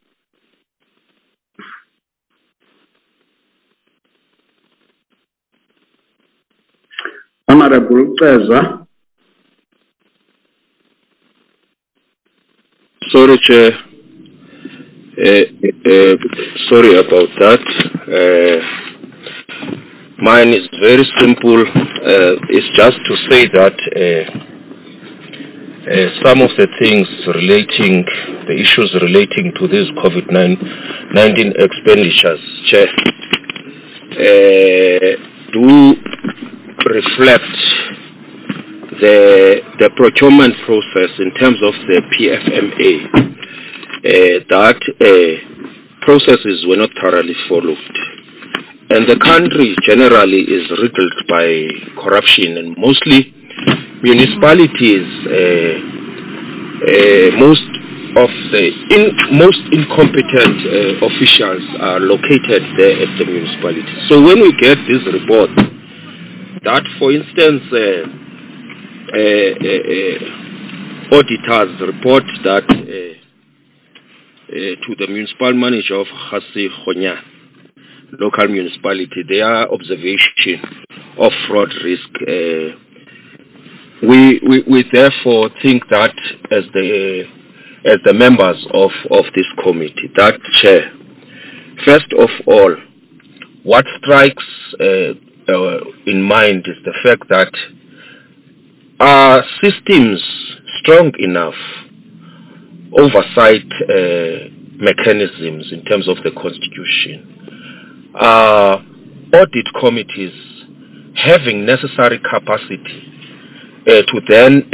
Honorable Teza. Sorry, Chair. Sorry about that. Mine is very simple. It's just to say that some of the things the issues relating to these COVID-19 expenditures, Chair, do reflect the procurement process in terms of the PFMA. That processes were not thoroughly followed. And the country generally is riddled by corruption, and mostly municipalities, most incompetent officials are located there at the municipality. So when we get this report, that for instance, auditors report that to the municipal manager of Khasi Khonya local municipality, their observation of fraud risk. We therefore think that as the members of this committee, that Chair, first of all, what strikes in mind is the fact that are systems strong enough oversight mechanisms in terms of the Constitution? Audit committees having necessary capacity to then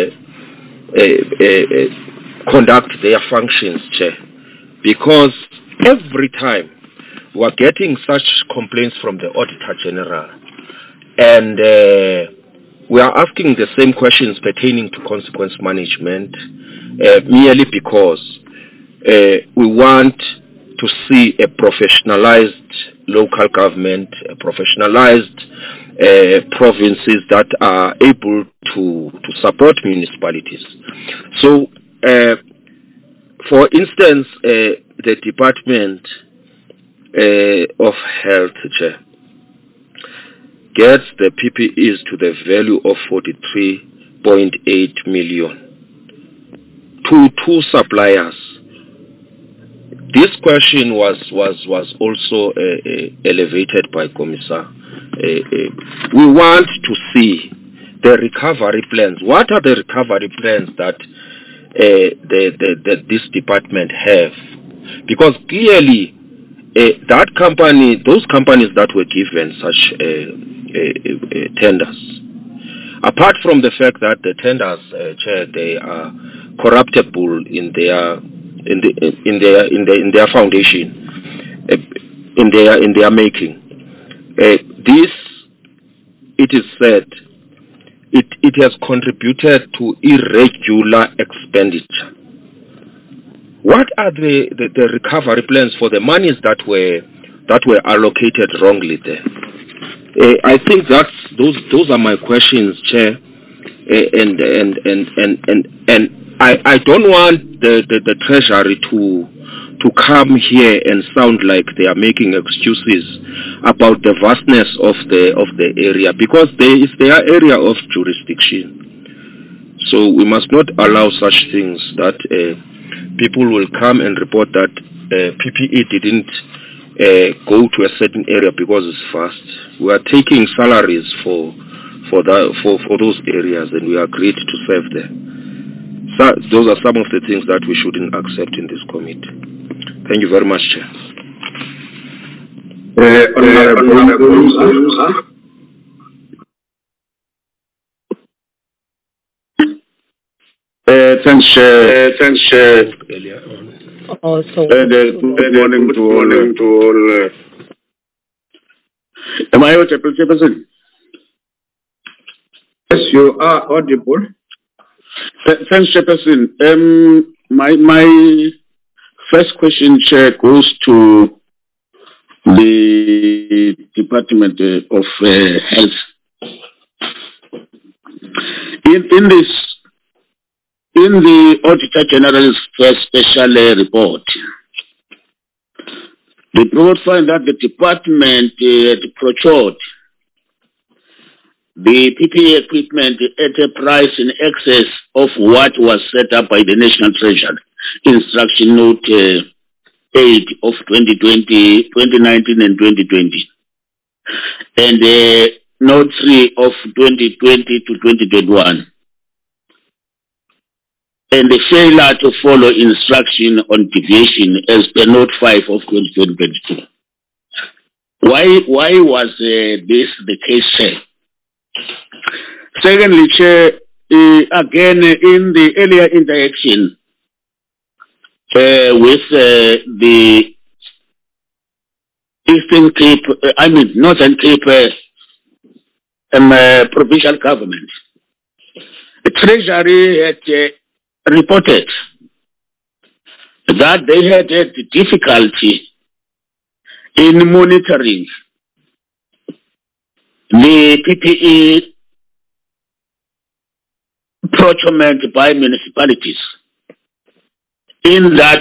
conduct their functions, Chair? Because every time we're getting such complaints from the Auditor General, and we are asking the same questions pertaining to consequence management, merely because we want to see a professionalized local government, professionalized provinces that are able to support municipalities. So, for instance, the Department of Health, Chair, gets the PPEs to the value of 43.8 million to two suppliers. This question was also elevated by Commissar. We want to see the recovery plans. What are the recovery plans that this department have? Because clearly, that company, those companies that were given such tenders, apart from the fact that the tenders, Chair, they are corruptible in their foundation, in their making. This, it is said, it has contributed to irregular expenditure. What are the recovery plans for the monies that were allocated wrongly there? I think those are my questions, Chair, and I don't want the Treasury to to come here and sound like they are making excuses about the vastness of the area, because it's their area of jurisdiction. So we must not allow such things that people will come and report that PPE didn't go to a certain area because it's fast. We are taking salaries for those areas, and we agreed to serve there. So those are some of the things that we shouldn't accept in this committee. Thank you very much, Chair. Thanks, Chair. Also, good morning to all. Am I audible, Chairperson? Yes, you are audible. Thanks, Chairperson. My first question, Chair, goes to the Department of Health. In the Auditor General's first special report, the report finds that the department had procured the PPE equipment at a price in excess of what was set up by the National Treasury, Instruction Note 8 of 2019 and 2020, and Note 3 of 2020 to 2021, and the failure to follow instruction on deviation as per Note 5 of 2022. Why was this the case, Chair? Secondly, Chair, again, in the earlier interaction with the Northern Cape provincial government, the Treasury had reported that they had difficulty in monitoring the PPE procurement by municipalities, in that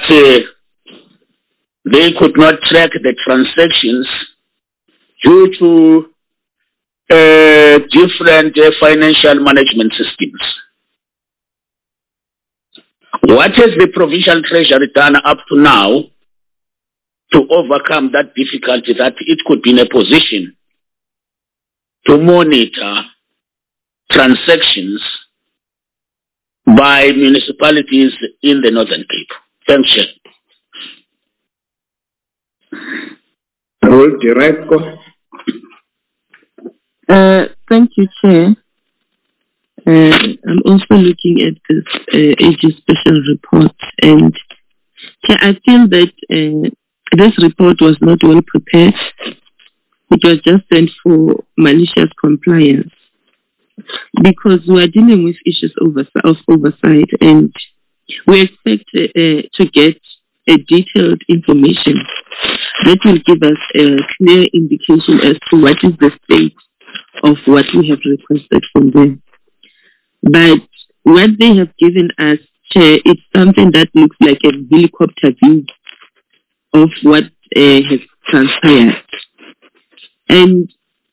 they could not track the transactions due to different financial management systems. What has the Provincial Treasury done up to now to overcome that difficulty, that it could be in a position to monitor transactions by municipalities in the Northern Cape? Thanks, Chair. Role Director. Thank you, Chair. I'm also looking at this AG special report, and Chair, I feel that this report was not well prepared. It was just sent for malicious compliance, because we are dealing with issues of oversight, and we expect to get a detailed information that will give us a clear indication as to what is the state of what we have requested from them. But what they have given us, Chair, it's something that looks like a helicopter view of what has transpired. And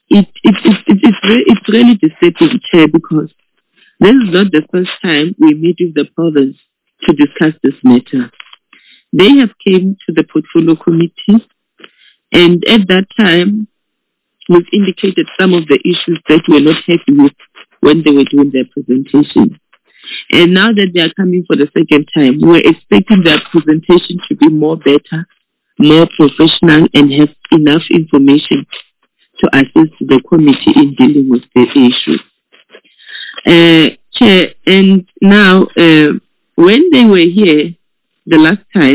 it's really disturbing, Chair, because this is not the first time we meet with the province to discuss this matter. They have came to the portfolio committee, and at that time, we've indicated some of the issues that we're not happy with when they were doing their presentation. And now that they are coming for the second time, we're expecting their presentation to be more better, more professional, and have enough information to assist the committee in dealing with the issues. Chair, and now, when they were here the last time,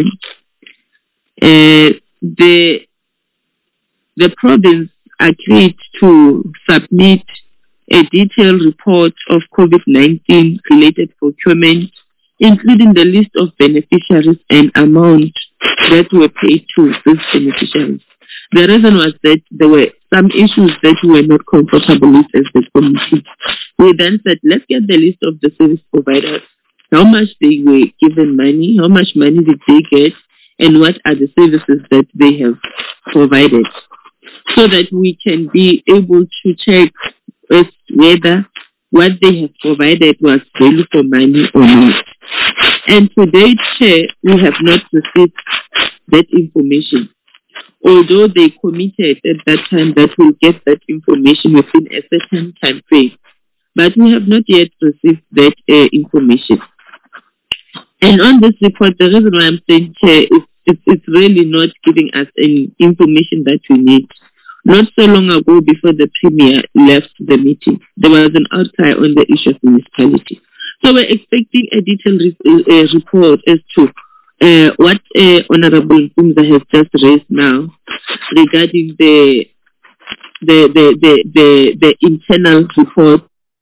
the province agreed to submit a detailed report of COVID-19 related procurement, including the list of beneficiaries and amount that were paid to these beneficiaries. The reason was that there were some issues that we were not comfortable with as the committee. We then said, let's get the list of the service providers, how much they were given money, how much money did they get, and what are the services that they have provided, so that we can be able to check whether what they have provided was value for money or not. And to date, Chair, we have not received that information. Although they committed at that time that we'll get that information within a certain time frame. But we have not yet received that information. And on this report, the reason why I'm saying, Chair, it's really not giving us any information that we need. Not so long ago, before the Premier left the meeting, there was an outcry on the issue of municipality. So we're expecting a detailed report as to what Honorable Nkumza has just raised now regarding the internal report.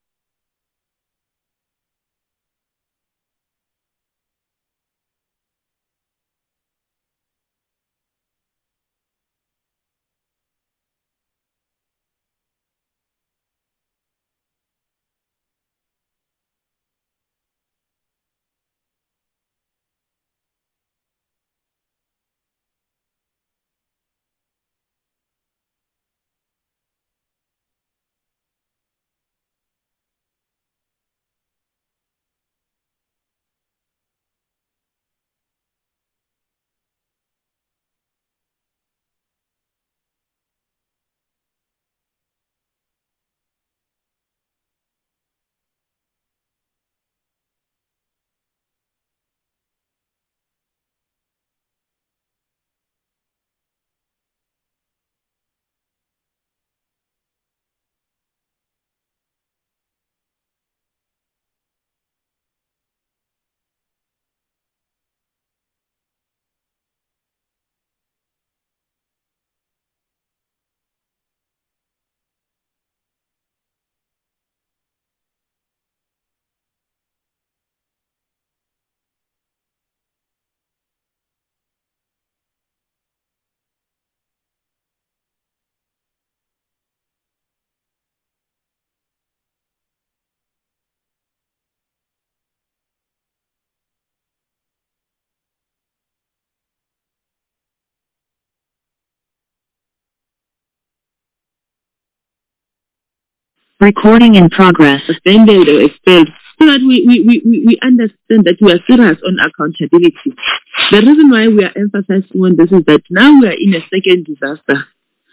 Recording in progress. Suspended or expelled, so that we understand that we are serious on accountability. The reason why we are emphasizing on this is that now we are in a second disaster,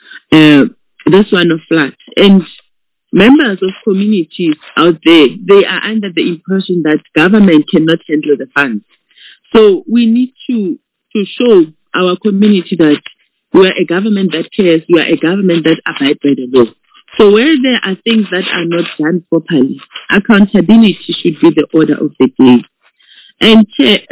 this one of flood, and members of communities out there, they are under the impression that government cannot handle the funds. So we need to show our community that we are a government that cares, we are a government that abides by the law. So where there are things that are not done properly, accountability should be the order of the day. And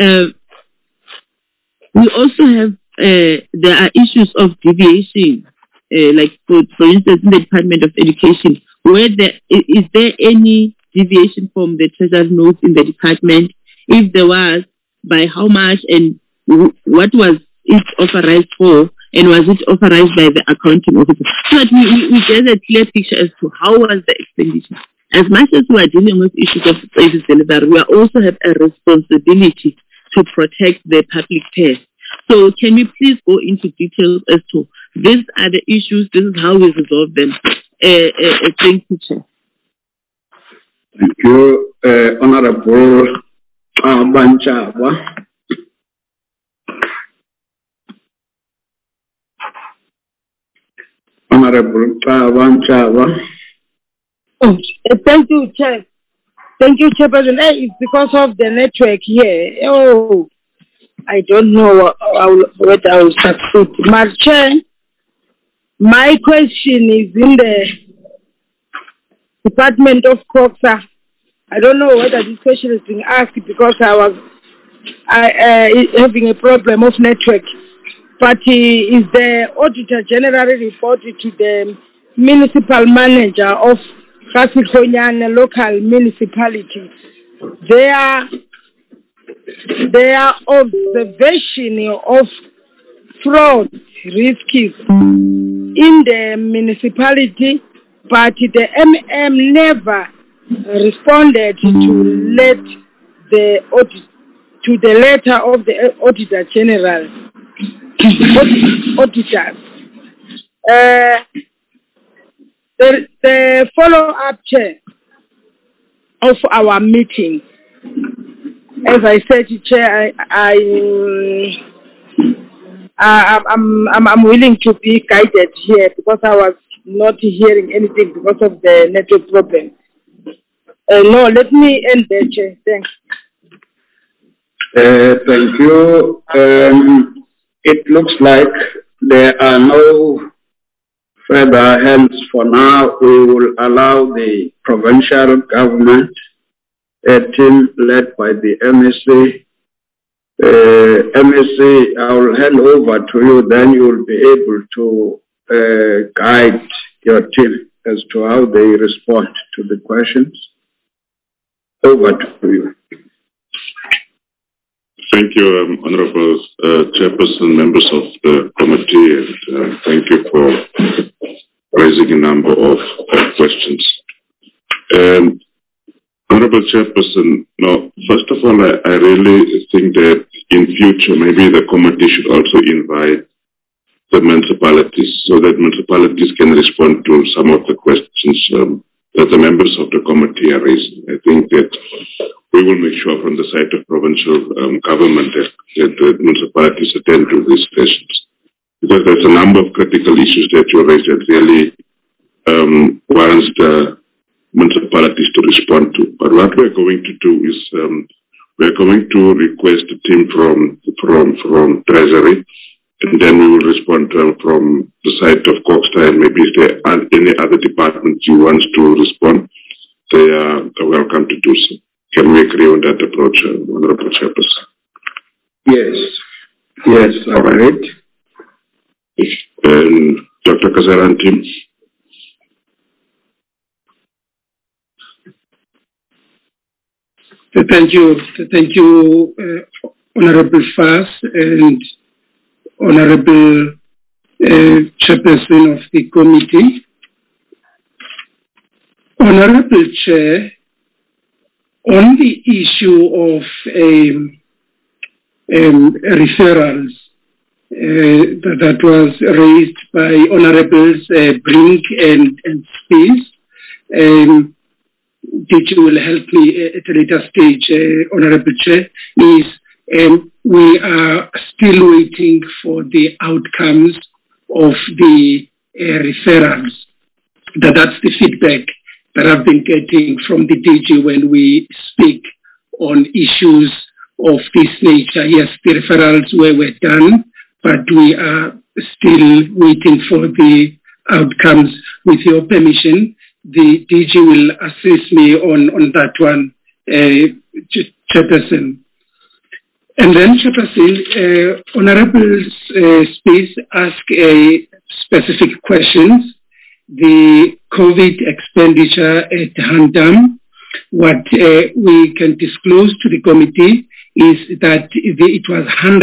we also have, there are issues of deviation, like for instance in the Department of Education, where is there any deviation from the treasurer's notes in the department? If there was, by how much, and what was it authorized for? And was it authorized by the accounting officer? So that we get a clear picture as to how was the expenditure. As much as we are dealing with issues of service delivery, we also have a responsibility to protect the public purse. So can we please go into details as to these are the issues, this is how we resolve them. Thank you, Chair. Thank you, Honorable Banchava. Honorable Banchava. Oh, thank you, Chair. Thank you, Chairperson. It's because of the network here. Oh, I don't know whether I will succeed. My Chair, my question is in the Department of COXA. I don't know whether this question is being asked because I was having a problem of network. But is the Auditor General reported to the Municipal Manager of Kasikonyane local municipality their observation of fraud risks in the municipality, but the MM never responded to the letter of the Auditor General. auditors. The follow-up, Chair, of our meeting. As I said, Chair, I'm willing to be guided here because I was not hearing anything because of the network problem. No, let me end there, Chair. Thanks. Thank you. It looks like there are no further hands for now. We will allow the provincial government, a team led by the MSC. MSC, I will hand over to you, then you will be able to guide your team as to how they respond to the questions. Over to you. Thank you, Honorable Chairperson, members of the committee, and thank you for raising a number of questions. Honorable Chairperson, now, first of all, I really think that in future, maybe the committee should also invite the municipalities so that municipalities can respond to some of the questions that the members of the committee are raising. I think that we will make sure from the side of provincial government that the municipalities attend to these questions. Because there's a number of critical issues that you raised that really warrants the municipalities to respond to. But what we're going to do is we're going to request a team from Treasury, and then we will respond from the side of Coxstar, and maybe if there are any other departments who wants to respond, they are welcome to do so. Can we agree on that approach, Honorable Chairperson? Yes, all right. Dr. Kazaran, team. Thank you, Honorable Fast and Honorable Chairperson of the committee. Honorable Chair, on the issue of referrals that was raised by Honorables Brink and Spies, which will help me at a later stage, Honorable Chair, is we are still waiting for the outcomes of the referrals. That's the feedback that I've been getting from the DG when we speak on issues of this nature. Yes, the referrals were done, but we are still waiting for the outcomes. With your permission, the DG will assist me on that one, Chairperson. And then, Chairperson, Honorable Space asked specific questions. The COVID expenditure at Handam, what we can disclose to the committee is that it was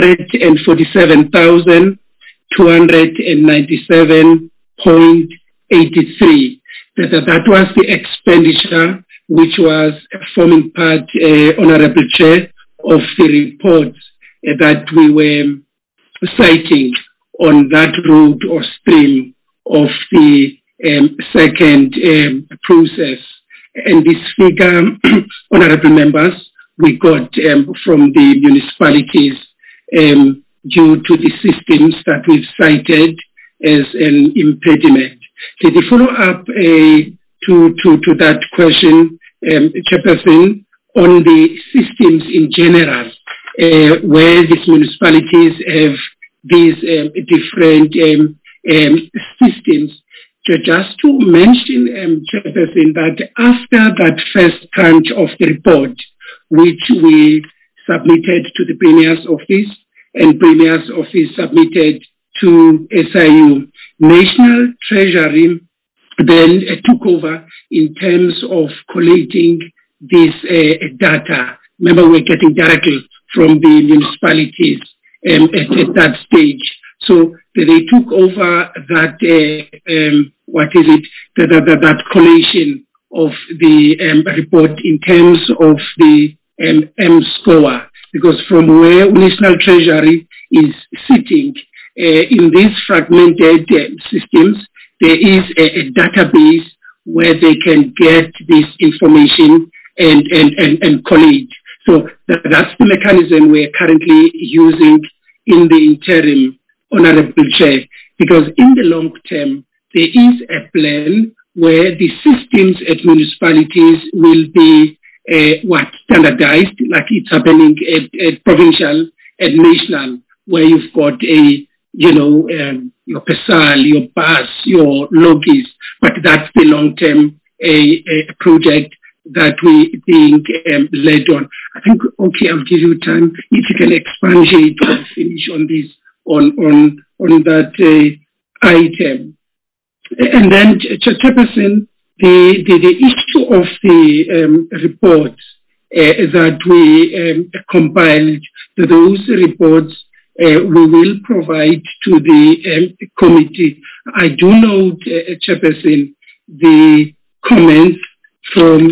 147,297.83. That was the expenditure which was forming part, Honorable Chair, of the reports that we were citing on that route or stream of the second process. And this figure, Honorable Members, we got from the municipalities due to the systems that we've cited as an impediment. So the follow-up to that question, Chairperson, on the systems in general, where these municipalities have these different systems. Just to mention, Chairperson, that after that first tranche of the report, which we submitted to the Premier's office, and Premier's office submitted to SIU, National Treasury then took over in terms of collating this data. Remember, we're getting directly from the municipalities at that stage. So they took over that, that collation of the report in terms of the M-score. because from where National Treasury is sitting in these fragmented systems, there is a database where they can get this information and collate. So that's the mechanism we're currently using in the interim, Honorable Chair, because in the long term, there is a plan where the systems at municipalities will be standardized, like it's happening at provincial and national, where you've got your PESAL, your BAS, your Logis, but that's the long-term project that we being led on. I think, okay, I'll give you time if you can expatiate or finish on this, on that item. And then, Chairperson, the issue of the reports that we compiled, those reports we will provide to the committee. I do note, Chairperson, the comments from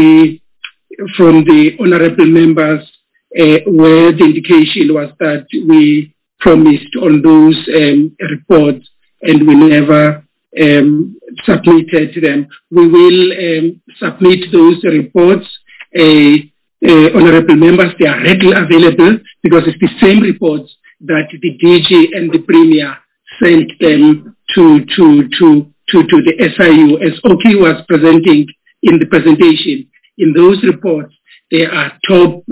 the honourable members where the indication was that we promised on those reports and we never submitted them. We will submit those reports. Honourable members, they are readily available because it's the same reports that the DG and the Premier sent them to the SIU. As Oki was presenting in the presentation, in those reports, there are top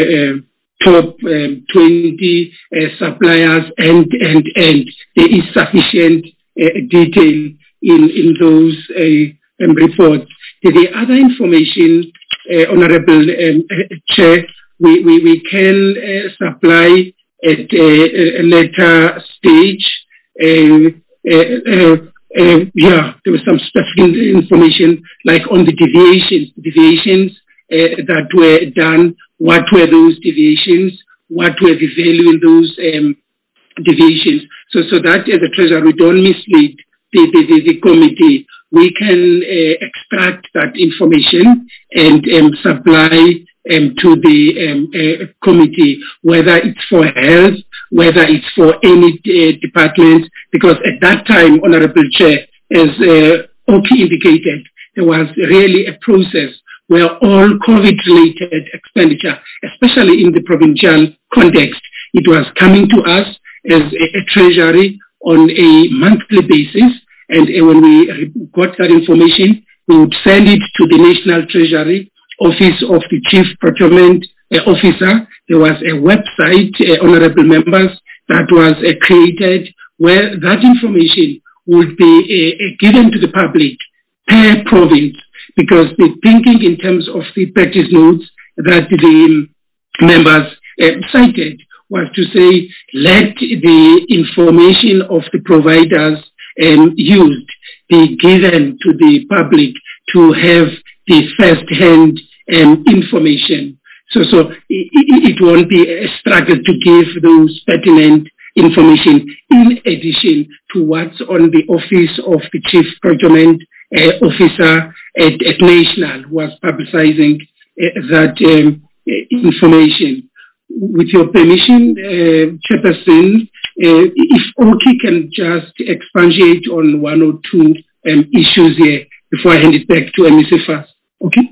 20 suppliers and there is sufficient detail in those reports. The other information, Honourable Chair, we can supply at a later stage. There was some specific information like on the deviations that were done. What were those deviations? What were the value in those deviations? So that as a treasurer, we don't mislead the committee. We can extract that information and supply to the committee, whether it's for health, whether it's for any department, because at that time, Honourable Chair, as Oki indicated, there was really a process where all COVID-related expenditure, especially in the provincial context, it was coming to us as a treasury on a monthly basis, and when we got that information, we would send it to the National Treasury Office of the Chief Procurement Officer. There was a website, honourable members, that was created where that information would be given to the public per province, because the thinking in terms of the practice notes that the members cited was to say, let the information of the providers used be given to the public to have the first-hand information. So it won't be a struggle to give those pertinent information in addition to what's on the Office of the Chief Procurement Officer at National, who was publicizing that information. With your permission, Chairperson, if Oki can just expatiate on one or two issues here before I hand it back to MEC first. Okay?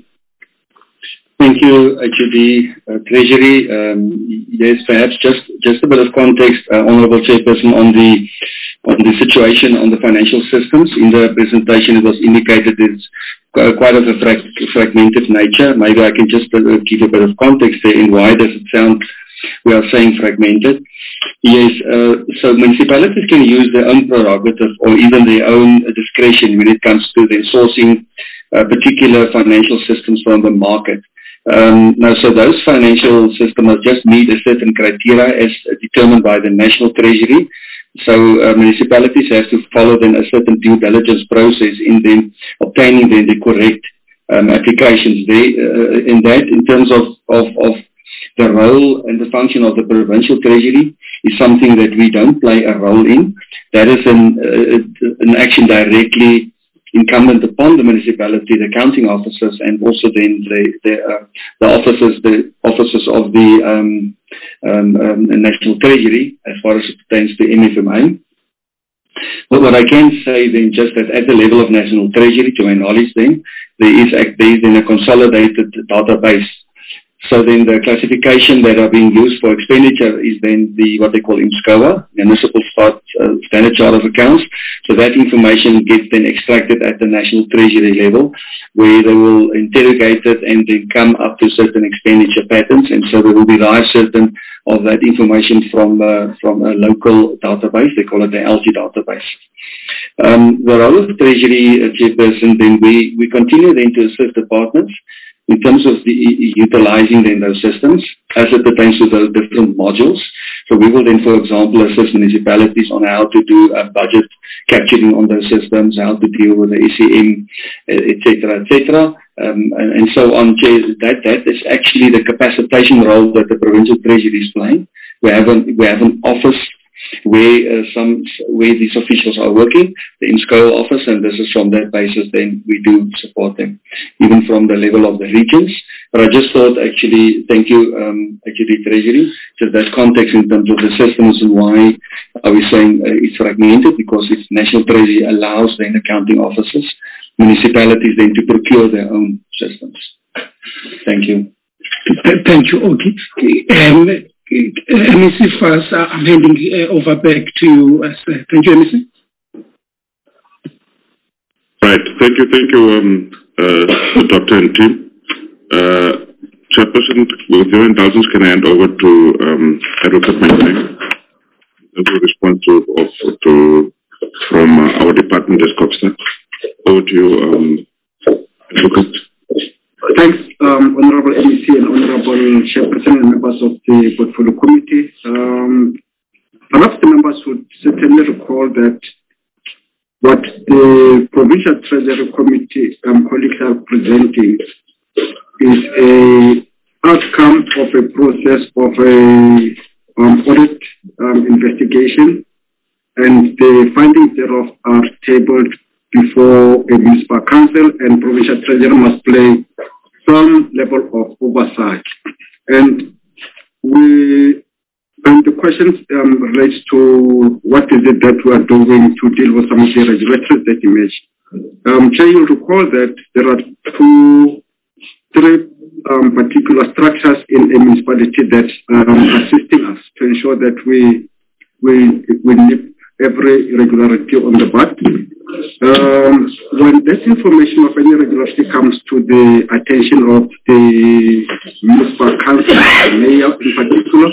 Thank you, HOD Treasury. Yes, perhaps just a bit of context, Honourable Chairperson, on the situation on the financial systems. In the presentation, it was indicated it's quite of a fragmented nature. Maybe I can just give a bit of context there in why does it sound we are saying fragmented. Yes, so municipalities can use their own prerogative or even their own discretion when it comes to their sourcing particular financial systems from the market. Now, so those financial systems just meet a certain criteria as determined by the National Treasury. So municipalities have to follow then a certain due diligence process in then obtaining then the correct applications. In terms of the role and the function of the provincial treasury is something that we don't play a role in. That is an action directly incumbent upon the municipality, the accounting officers, and also then the officers of the National Treasury as far as it pertains to MFMA. But what I can say then, just that at the level of National Treasury, to my knowledge then, there is then a consolidated database. So then the classification that are being used for expenditure is then what they call MSCOA, Municipal Standard Chart of Accounts. So that information gets then extracted at the National Treasury level, where they will interrogate it and then come up to certain expenditure patterns. And so they will derive certain of that information from a local database. They call it the LG database. The role of Treasury Chairperson, then we continue then to assist the partners in terms of utilizing then those systems as it pertains to those different modules. So we will then, for example, assist municipalities on how to do a budget capturing on those systems, how to deal with the SEM, etc., etc. And so on. That is actually the capacitation role that the provincial treasury is playing. We have an office where these officials are working, the MSCOA office, and this is from that basis then we do support them, even from the level of the regions. But I just thought actually, thank you, actually Treasury, just that context in terms of the systems and why are we saying it's fragmented, because it's National Treasury allows then accounting offices, municipalities then to procure their own systems. Thank you. Thank you, okay. MEC first, I'm handing over back to you. Thank you, MEC. Right. Thank you, Dr. and team. Chairperson, with your indulgence, can I hand over to Advocate Mengeng as a response from our department as COPSA. Over to you, Advocate. Thanks, Honorable MEC and Honorable Chairperson and members of the Portfolio Committee. Perhaps the members would certainly recall that what the Provincial Treasury Committee colleagues are presenting is an outcome of a process of an audit investigation, and the findings thereof are tabled before a municipal council, and Provincial Treasury must play some level of oversight. And the questions relates to what is it that we are doing to deal with some of the regulatory that you mentioned. Chair, you'll recall that there are three particular structures in a municipality that are assisting us to ensure that we nip every irregularity on the bud. When this information of any irregularity comes to the attention of the municipal council, mayor in particular,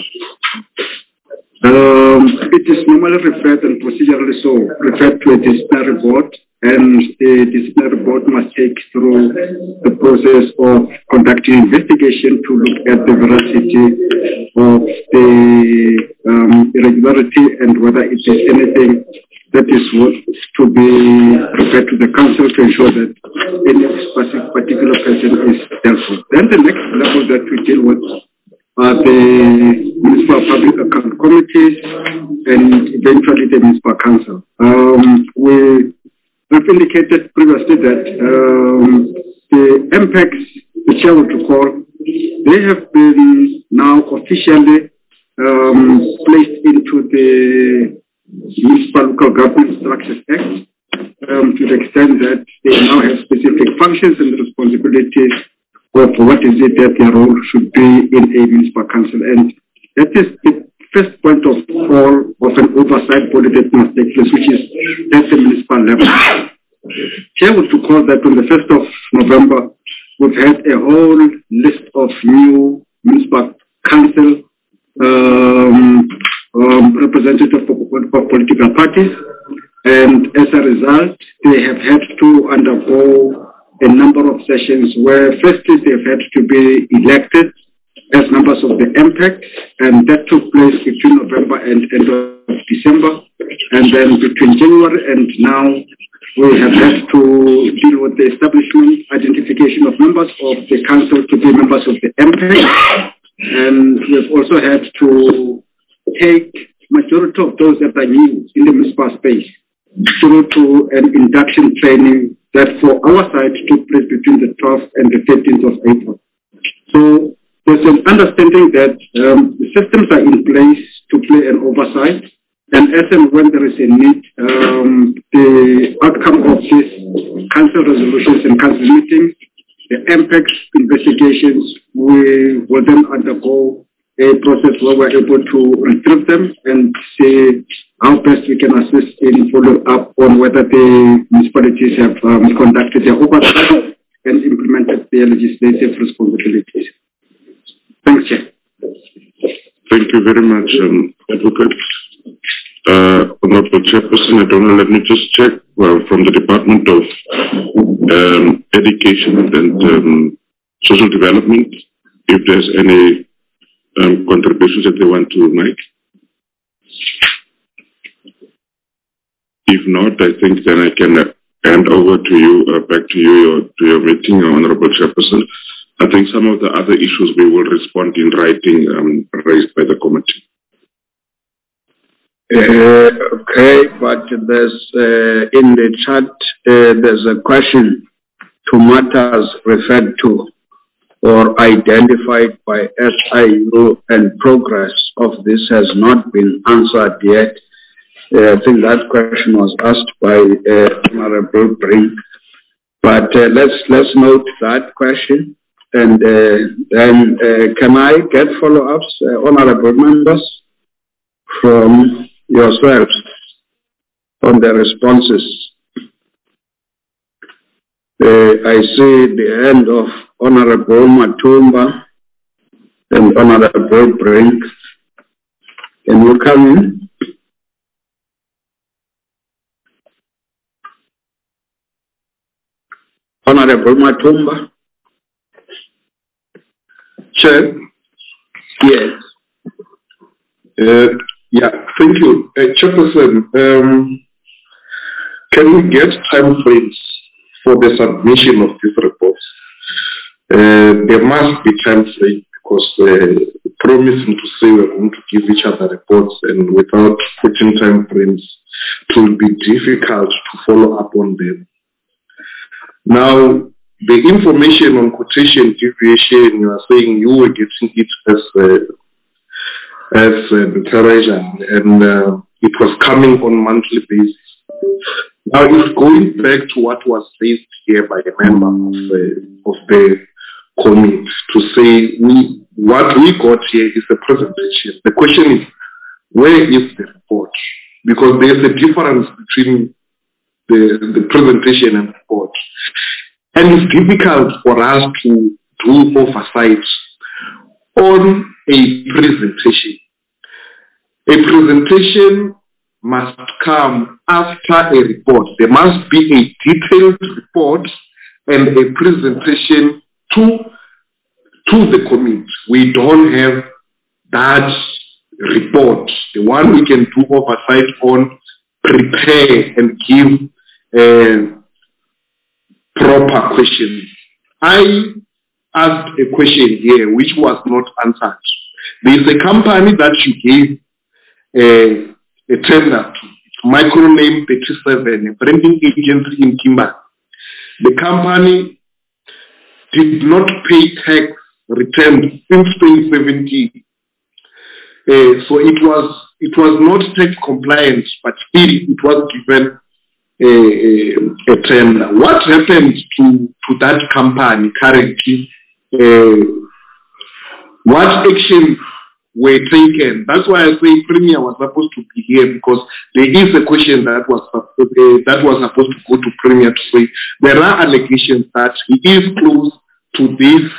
it is normally referred and procedurally so referred to a disciplinary board, and the disciplinary board must take through the process of conducting investigation to look at the veracity of the irregularity and whether it is anything that is worth to be referred to the council to ensure that any specific particular person is dealt with. Then the next level that we deal with are the municipal public account committees and eventually the municipal council. We have indicated previously that the MPECs, the chair would recall, they have been now officially placed into the Municipal Local Government Structures Act to the extent that they now have specific functions and responsibilities of what is it that their role should be in a municipal council. And that is the first point of all of an oversight body that must take place, which is at the municipal level. Chair would recall that on the 1st of November, we've had a whole list of new municipal council representatives of political parties, and as a result, they have had to undergo a number of sessions where firstly they've had to be elected as members of the MPEC, and that took place between November and end of December, and then between January and now we have had to deal with the establishment, identification of members of the council to be members of the MPEC, and we've also had to take majority of those that are new in the municipal space through to an induction training that for our side took place between the 12th and the 13th of April. So there's an understanding that the systems are in place to play an oversight, and as and when there is a need, the outcome of these council resolutions and council meetings, the MPEX investigations, we will then undergo a process where we're able to retrieve them and see how best we can assist in follow up on whether the municipalities have conducted their oversight and implemented their legislative responsibilities. Thanks, Chair. Thank you very much, Advocate. Honorable Chairperson, I don't know, let me just check from the Department of Education and Social Development if there's any contributions that they want to make. If not, I think then I can hand over to you, back to you, to your meeting, Honorable Chairperson. I think some of the other issues we will respond in writing raised by the committee. Okay, but there's in the chat there's a question to matters referred to or identified by SIU, and progress of this has not been answered yet. I think that question was asked by Honorable Brink, but let's note that question, and then can I get follow-ups, honorable members, from yourselves on the responses? I see the end of Honorable Matumba and Honorable Brink. Can you come in? Honorable Matumba. Chair? Yes. Yeah, thank you. Chairperson, can we get time frames for the submission of these reports? There must be time frame, because promising to say we're going to give each other reports and without putting time frames, it will be difficult to follow up on them. Now, the information on quotation deviation, you are saying you were getting it as the treasurer, and it was coming on monthly basis. Now, it's going back to what was raised here by a member of the committee to say what we got here is a presentation. The question is, where is the report? Because there's a difference between the presentation and report. And it's difficult for us to do oversight on a presentation. A presentation must come after a report. There must be a detailed report and a presentation to the committee. We don't have that report. The one we can do oversight on, prepare and give proper questions. I asked a question here which was not answered. There is a company that you gave a tender to, Microname 37, a branding agency in Kimba. The company did not pay tax returns since 2017. So it was not tax compliant, but still it was given a tender. What happened to that company currently? What actions were taken? That's why I say Premier was supposed to be here, because there is a question that was supposed to go to Premier to say there are allegations that he is close to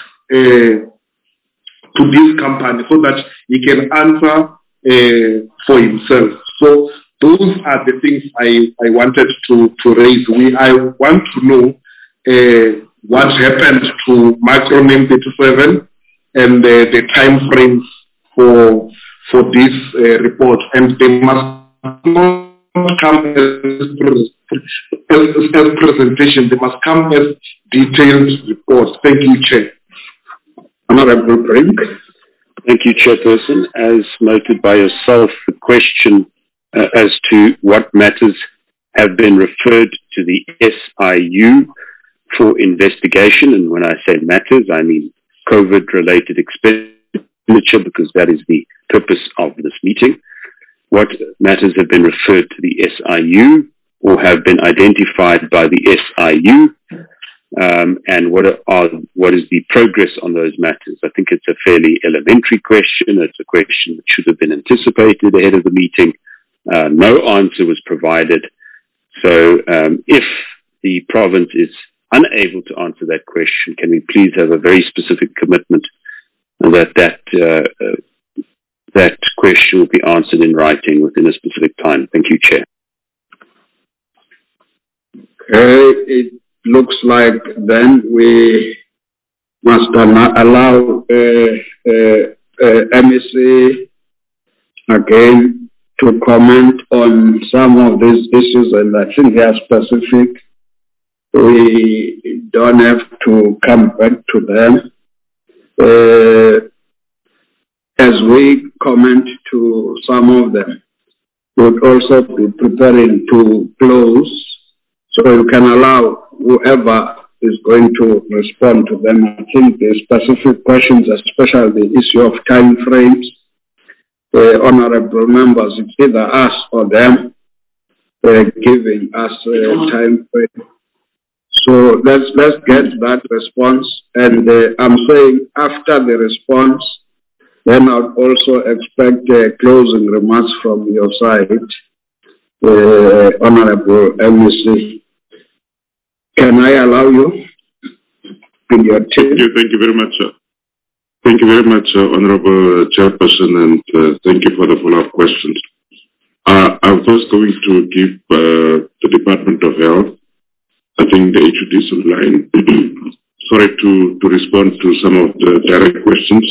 this company so that he can answer for himself. So those are the things I wanted to raise. I want to know what happened to Microname 37 and the time frames for this report, and they must not come as presentation. They must come as detailed reports. Thank you, Chair. Honorable Brink. Thank you, Chairperson. As noted by yourself, the question as to what matters have been referred to the SIU for investigation, and when I say matters, I mean COVID-related expenditure, because that is the purpose of this meeting. What matters have been referred to the SIU or have been identified by the SIU, and what is the progress on those matters? I think it's a fairly elementary question. It's a question that should have been anticipated ahead of the meeting. No answer was provided. So if the province is unable to answer that question, can we please have a very specific commitment that question will be answered in writing within a specific time? Thank you, Chair. Okay, it looks like then we must allow MEC again to comment on some of these issues, and I think they are specific. We don't have to come back to them. As we comment to some of them, we'll also be preparing to close, so you can allow whoever is going to respond to them. I think the specific questions, especially the issue of time frames, honorable members, it's either us or them giving us a time frame. So let's get that response. And I'm saying after the response, then I'd also expect closing remarks from your side, Honorable MEC. Can I allow you? In your team? Thank you very much, sir. Thank you very much, Honorable Chairperson, and thank you for the follow-up questions. I was going to give the Department of Health, I think the HOD is on line, sorry, to respond to some of the direct questions.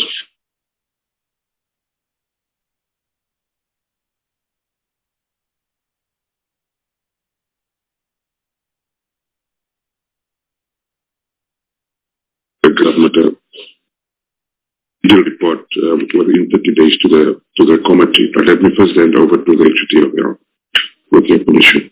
The government will report within 30 days to the committee. But let me first hand over to the HOD of Health with your permission.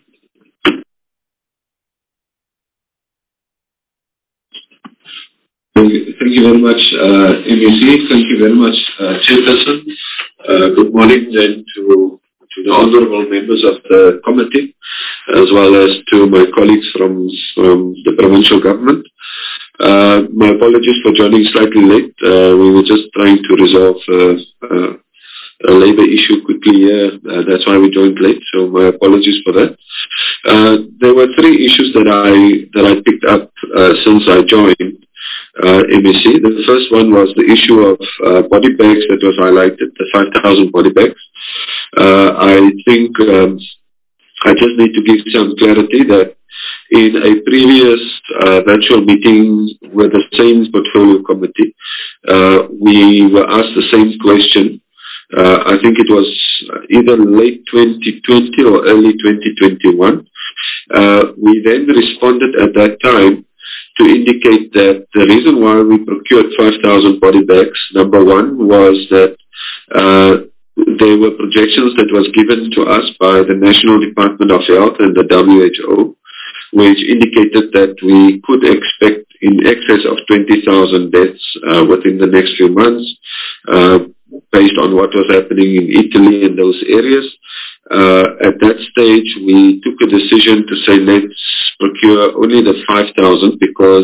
Thank you very much, MEC. Thank you very much, Chairperson. Good morning then to the honourable members of the committee, as well as to my colleagues from the provincial government. My apologies for joining slightly late. We were just trying to resolve a labour issue quickly here. That's why we joined late. So my apologies for that. There were three issues that I picked up since I joined MEC. The first one was the issue of body bags that was highlighted, the 5,000 body bags. I think I just need to give some clarity that in a previous virtual meeting with the same portfolio committee, we were asked the same question. I think it was either late 2020 or early 2021. We then responded at that time to indicate that the reason why we procured 5,000 body bags, number one, was that there were projections that was given to us by the National Department of Health and the WHO, which indicated that we could expect in excess of 20,000 deaths within the next few months, based on what was happening in Italy and those areas. At that stage, we took a decision to say let's procure only the 5,000 because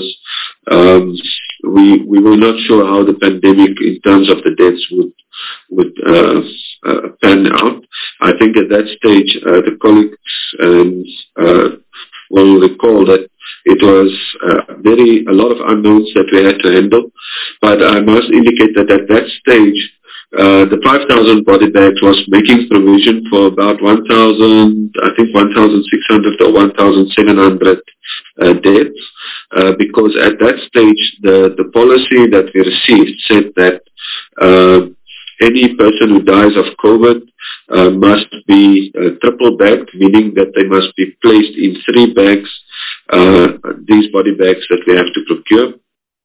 we were not sure how the pandemic in terms of the deaths would pan out. I think at that stage, the colleagues will recall that it was a lot of unknowns that we had to handle. But I must indicate that at that stage, the 5,000 body bags was making provision for about 1,600 or 1,700 deaths, because at that stage, the policy that we received said that any person who dies of COVID must be triple bagged, meaning that they must be placed in 3 bags, these body bags that we have to procure.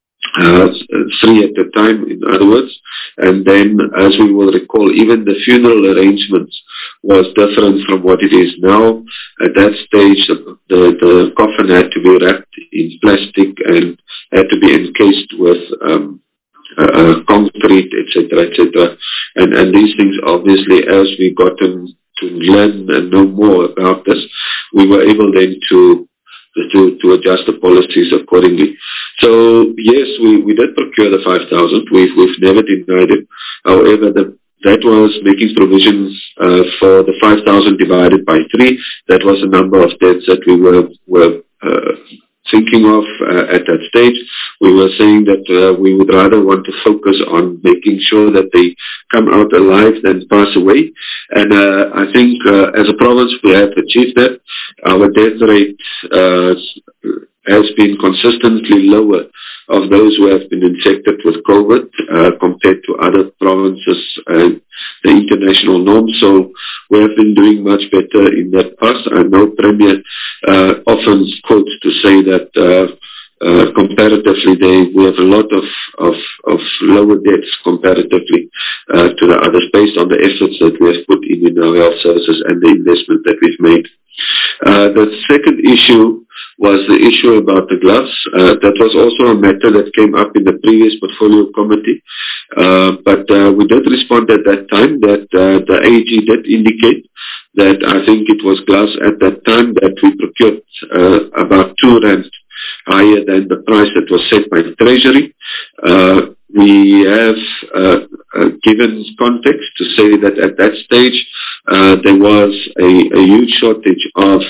3 at a time, in other words. And then, as we will recall, even the funeral arrangements was different from what it is now. At that stage, the coffin had to be wrapped in plastic and had to be encased with concrete, etc. And these things, obviously, as we gotten to learn and know more about this, we were able then to adjust the policies accordingly. So yes, we did procure the 5,000. We've never denied it. However, that was making provisions for the 5,000 divided by 3. That was the number of deaths that we were thinking of at that stage. We were saying that we would rather want to focus on making sure that they come out alive than pass away. And I think as a province we have achieved that. Our death rate has been consistently lower of those who have been infected with COVID compared to other provinces and the international norm. So we have been doing much better in that past. I know Premier often quotes to say that comparatively we have a lot of lower deaths comparatively to the others based on the efforts that we have put in our health services and the investment that we've made. The second issue was the issue about the gloves. That was also a matter that came up in the previous portfolio committee. But we did respond at that time that the AG did indicate that I think it was gloves at that time that we procured about R2 higher than the price that was set by the Treasury. We have given context to say that at that stage there was a huge shortage of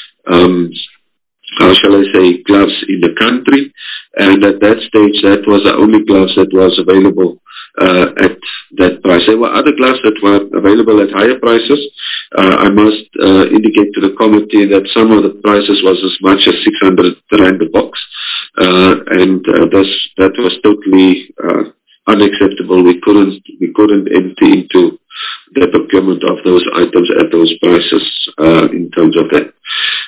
how shall I say, gloves in the country, and at that stage that was the only gloves that was available at that price. There were other gloves that were available at higher prices. I must indicate to the committee that some of the prices was as much as 600 rand a box, and that was totally unacceptable. We couldn't enter into the procurement of those items at those prices in terms of that.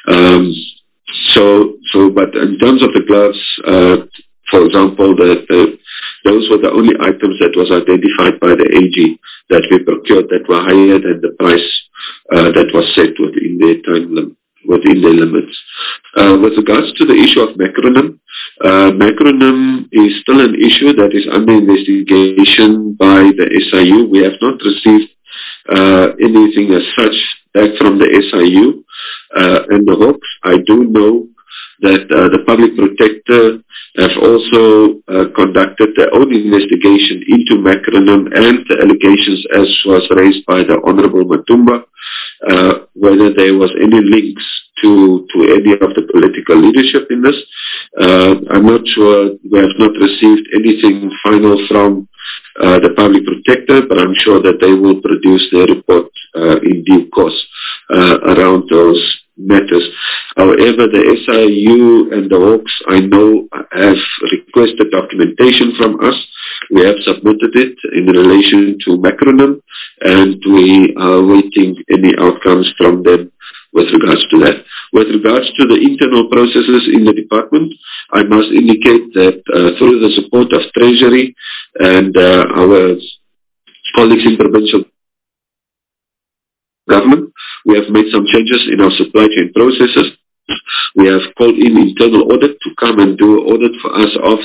But in terms of the gloves, for example, those were the only items that was identified by the AG that we procured that were higher than the price that was set within their within their limits. With regards to the issue of macronym, macronym is still an issue that is under investigation by the SIU. We have not received anything as such back from the SIU and the Hawks. I do know that the Public Protector have also conducted their own investigation into macronym and the allegations as was raised by the Honorable Matumba, whether there was any links to any of the political leadership in this. I'm not sure. We have not received anything final from the Public Protector, but I'm sure that they will produce their report in due course around those matters. However, the SIU and the Hawks, I know, have requested documentation from us. We have submitted it in relation to macronym, and we are waiting any outcomes from them with regards to that. With regards to the internal processes in the department, I must indicate that through the support of Treasury and our colleagues in provincial government, we have made some changes in our supply chain processes. We have called in internal audit to come and do an audit for us of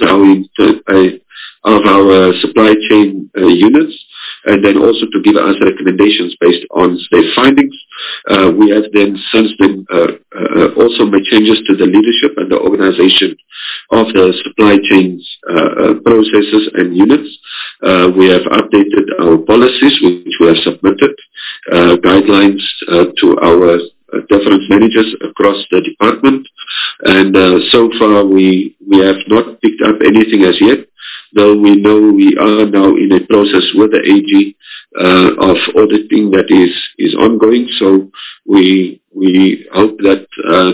our supply chain units, and then also to give us recommendations based on their findings. We have then since then also made changes to the leadership and the organization of the supply chains processes and units. We have updated our policies, which we have submitted, guidelines to our different managers across the department, and so far we have not picked up anything as yet, though we know we are now in a process with the AG of auditing that is ongoing. So we hope that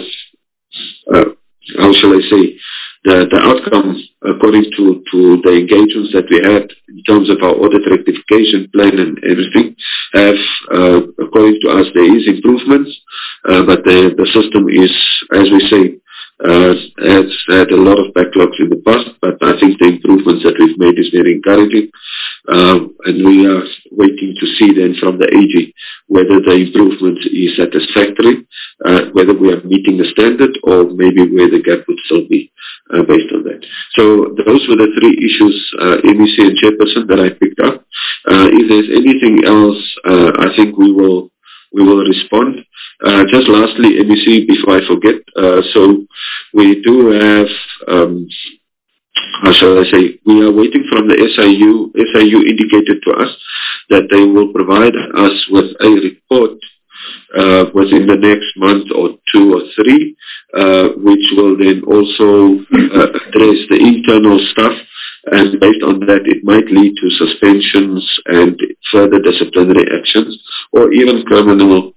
how shall I say, the outcome according to the engagements that we had in terms of our audit rectification plan and everything have, according to us, there is improvements, but the system is, as we say, has had a lot of backlogs in the past, but I think the improvements that we've made is very encouraging. And we are waiting to see then from the AG whether the improvement is satisfactory, whether we are meeting the standard or maybe where the gap would still be based on that. So those were the three issues, MEC and Chairperson, that I picked up. If there's anything else, I think we will respond. Just lastly, MEC, before I forget, so we do have, how shall I say, we are waiting from the SIU. SIU indicated to us that they will provide us with a report within the next month or 2 or 3, which will then also address the internal stuff. And based on that, it might lead to suspensions and further disciplinary actions, or even criminal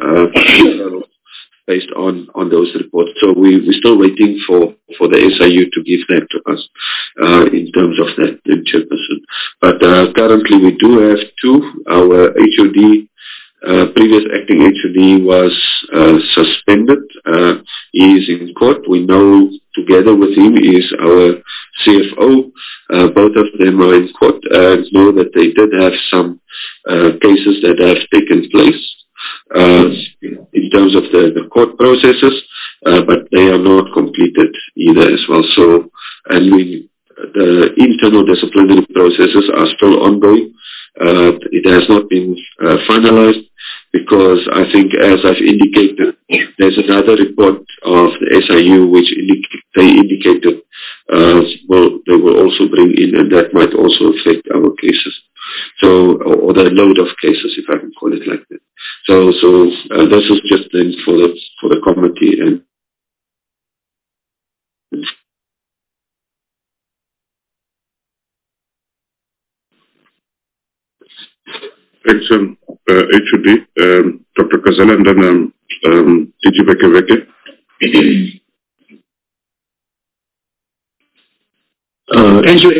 based on those reports. So we're still waiting for the SIU to give that to us in terms of that, Chairperson. But currently we do have 2. Our HOD, previous acting HOD was suspended. He is in court. We know together with him is our CFO. Both of them are in court and know that they did have some cases that have taken place in terms of the court processes, but they are not completed either as well. So, and the internal disciplinary processes are still ongoing. It has not been finalized because I think, as I've indicated, there's another report of the SIU which they indicated they will also bring in, and that might also affect our cases. So, or the load of cases, if I can call it like that. So this is just then for the committee. And thanks, HOD, Dr. Kazala, and then DG Veke. Thank you.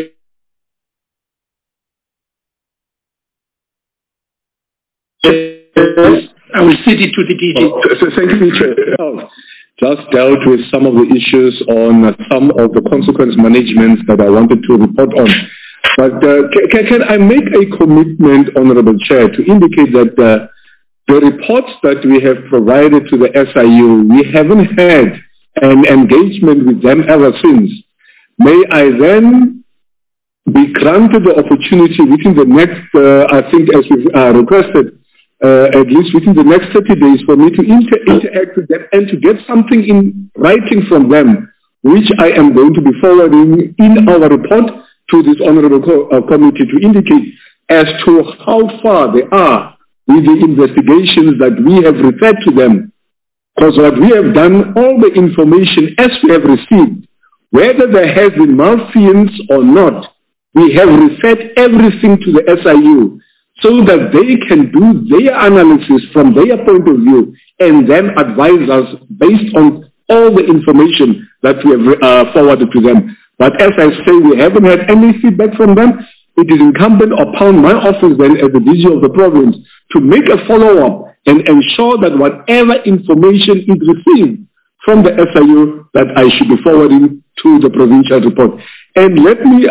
I will cede it to the DG. Thank you, Chair. Just dealt with some of the issues on some of the consequence management that I wanted to report on. But can I make a commitment, Honorable Chair, to indicate that the reports that we have provided to the SIU, we haven't had an engagement with them ever since. May I then be granted the opportunity within the next, I think as we've requested, at least within the next 30 days for me to interact with them and to get something in writing from them, which I am going to be forwarding in our report to this honorable committee to indicate as to how far they are with the investigations that we have referred to them. Because what we have done, all the information as we have received, whether there has been malfeasance or not, we have referred everything to the SIU so that they can do their analysis from their point of view and then advise us based on all the information that we have forwarded to them. But as I say, we haven't had any feedback from them. It is incumbent upon my office then as the DG of the province to make a follow-up and ensure that whatever information is received from the SIU that I should be forwarding to the provincial report. And let me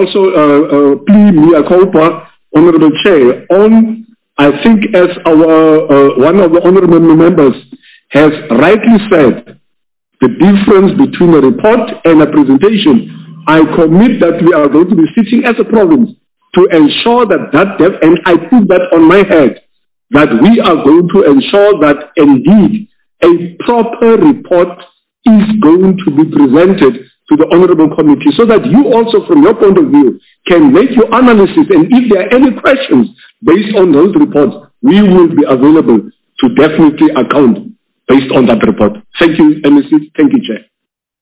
also plea Mia Kolpa, Honorable Chair, on, I think as our one of the honorable members has rightly said, the difference between a report and a presentation. I commit that we are going to be sitting as a province to ensure that and I put that on my head, that we are going to ensure that indeed a proper report is going to be presented to the honorable committee so that you also from your point of view can make your analysis, and if there are any questions based on those reports, we will be available to definitely account based on that report. Thank you, MEC. Thank you, Chair.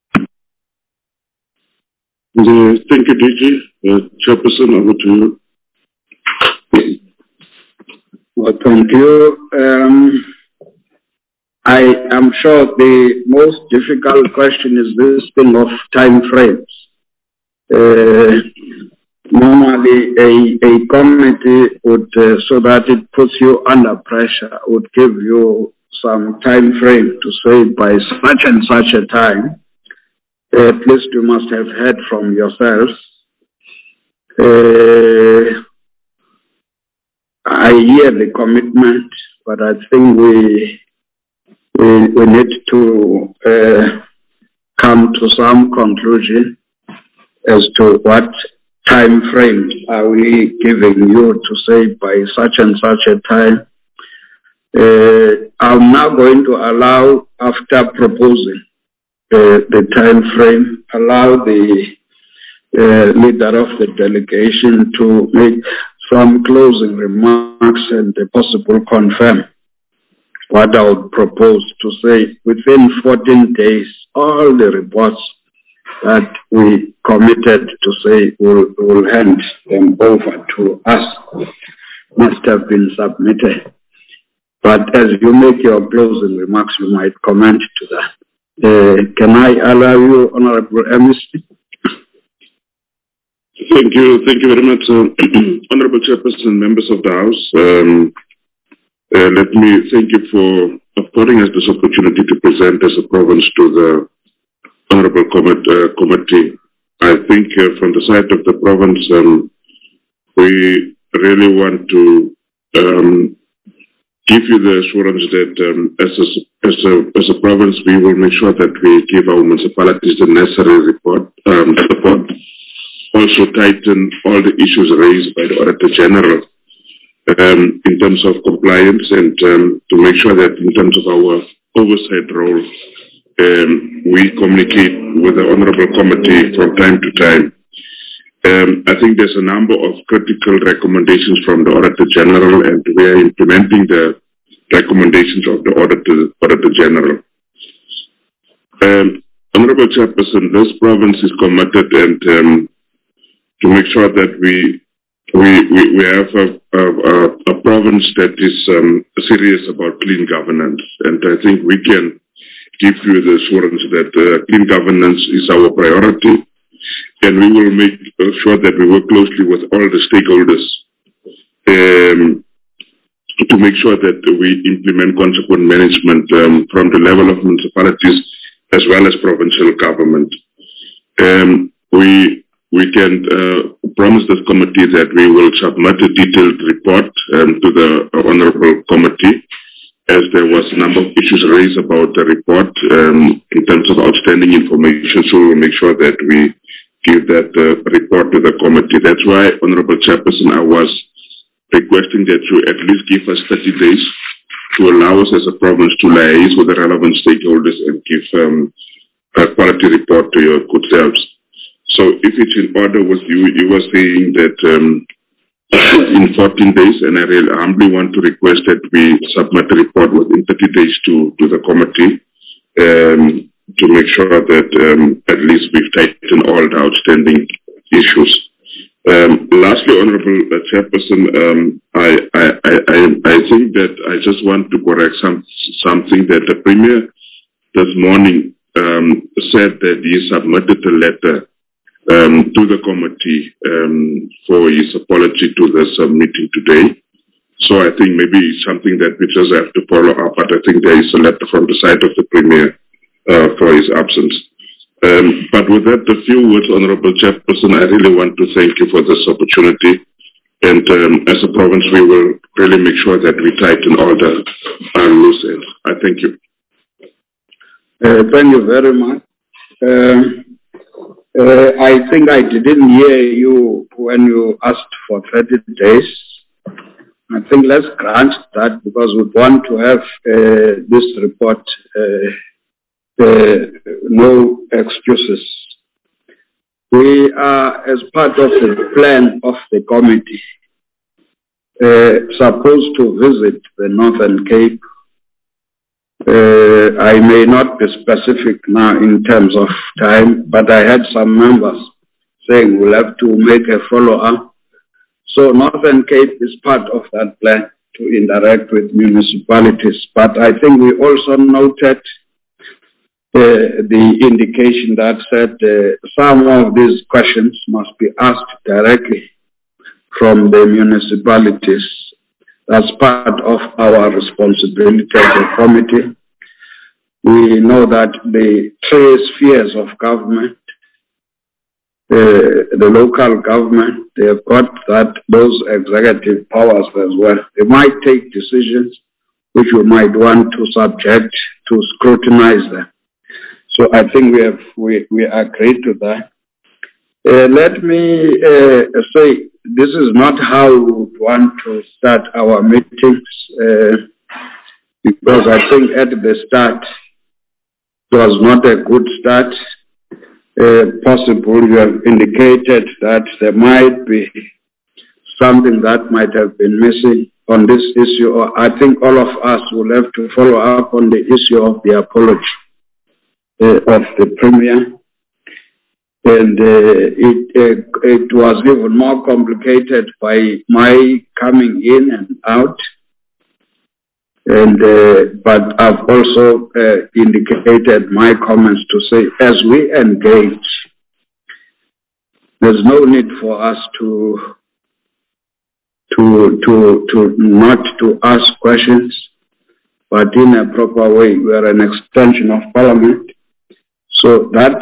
Thank you, DG. Chairperson, over to you. Well, thank you. I am sure the most difficult question is this thing of time frames. Normally, a committee would, so that it puts you under pressure, would give you some time frame to say by such and such a time, at least you must have heard from yourselves. I hear the commitment, but I think we need to come to some conclusion as to what time frame are we giving you to say by such and such a time. I'm now going to allow, after proposing the time frame, allow the leader of the delegation to make some closing remarks and possible confirm what I would propose to say within 14 days, all the reports that we committed to say will hand them over to us must have been submitted. But as you make your closing remarks, you might comment to that. Can I allow you, Honorable Amnesty? Thank you very much, Honorable Chairperson, members of the House. Let me thank you for affording us this opportunity to present as a province to the Honorable Committee. I think from the side of the province, we really want to give you the assurance that as a province, we will make sure that we give our municipalities the necessary support. Also tighten all the issues raised by the Auditor General in terms of compliance and to make sure that in terms of our oversight role, we communicate with the Honorable Committee from time to time. I think there's a number of critical recommendations from the Auditor General, and we are implementing the recommendations of the Auditor General. Honorable Chairperson, this province is committed and to make sure that we have a province that is serious about clean governance, and I think we can give you the assurance that clean governance is our priority, and we will make sure that we work closely with all the stakeholders to make sure that we implement consequent management from the level of municipalities as well as provincial government. We can promise this committee that we will submit a detailed report to the Honorable Committee, as there was a number of issues raised about the report in terms of outstanding information. So we'll make sure that we give that report to the committee. That's why, Honorable Chairperson, I was requesting that you at least give us 30 days to allow us as a province to liaise with the relevant stakeholders and give a quality report to your good selves. So if it's in order with you, you were saying that in 14 days, and I really humbly want to request that we submit a report within 30 days to the committee to make sure that at least we've taken all the outstanding issues. Lastly, Honorable Chairperson, I think that I just want to correct something that the Premier this morning said that he submitted a letter to the committee for his apology to this meeting today. So I think maybe it's something that we just have to follow up, but I think there is a letter from the side of the Premier for his absence. But with that, a few words, Honorable Chairperson, I really want to thank you for this opportunity. And as a province, we will really make sure that we tighten all the loose ends. I thank you. Thank you very much. I think I didn't hear you when you asked for 30 days. I think let's grant that, because we want to have this report, no excuses. We are, as part of the plan of the committee, supposed to visit the Northern Cape. I may not be specific now in terms of time, but I had some members saying we'll have to make a follow-up. So Northern Cape is part of that plan to interact with municipalities. But I think we also noted the indication that said some of these questions must be asked directly from the municipalities. That's part of our responsibility as a committee. We know that the three spheres of government, the local government, they have got those executive powers as well. They might take decisions which you might want to subject to scrutinize them. So I think we agree to that. Let me say this is not how we would want to start our meetings, because I think at the start it was not a good start. Possible, you have indicated that there might be something that might have been missing on this issue. Or I think all of us will have to follow up on the issue of the apology of the Premier. And it was even more complicated by my coming in and out. And but I've also indicated my comments to say, as we engage, there's no need for us to not to ask questions, but in a proper way. We are an extension of Parliament, so that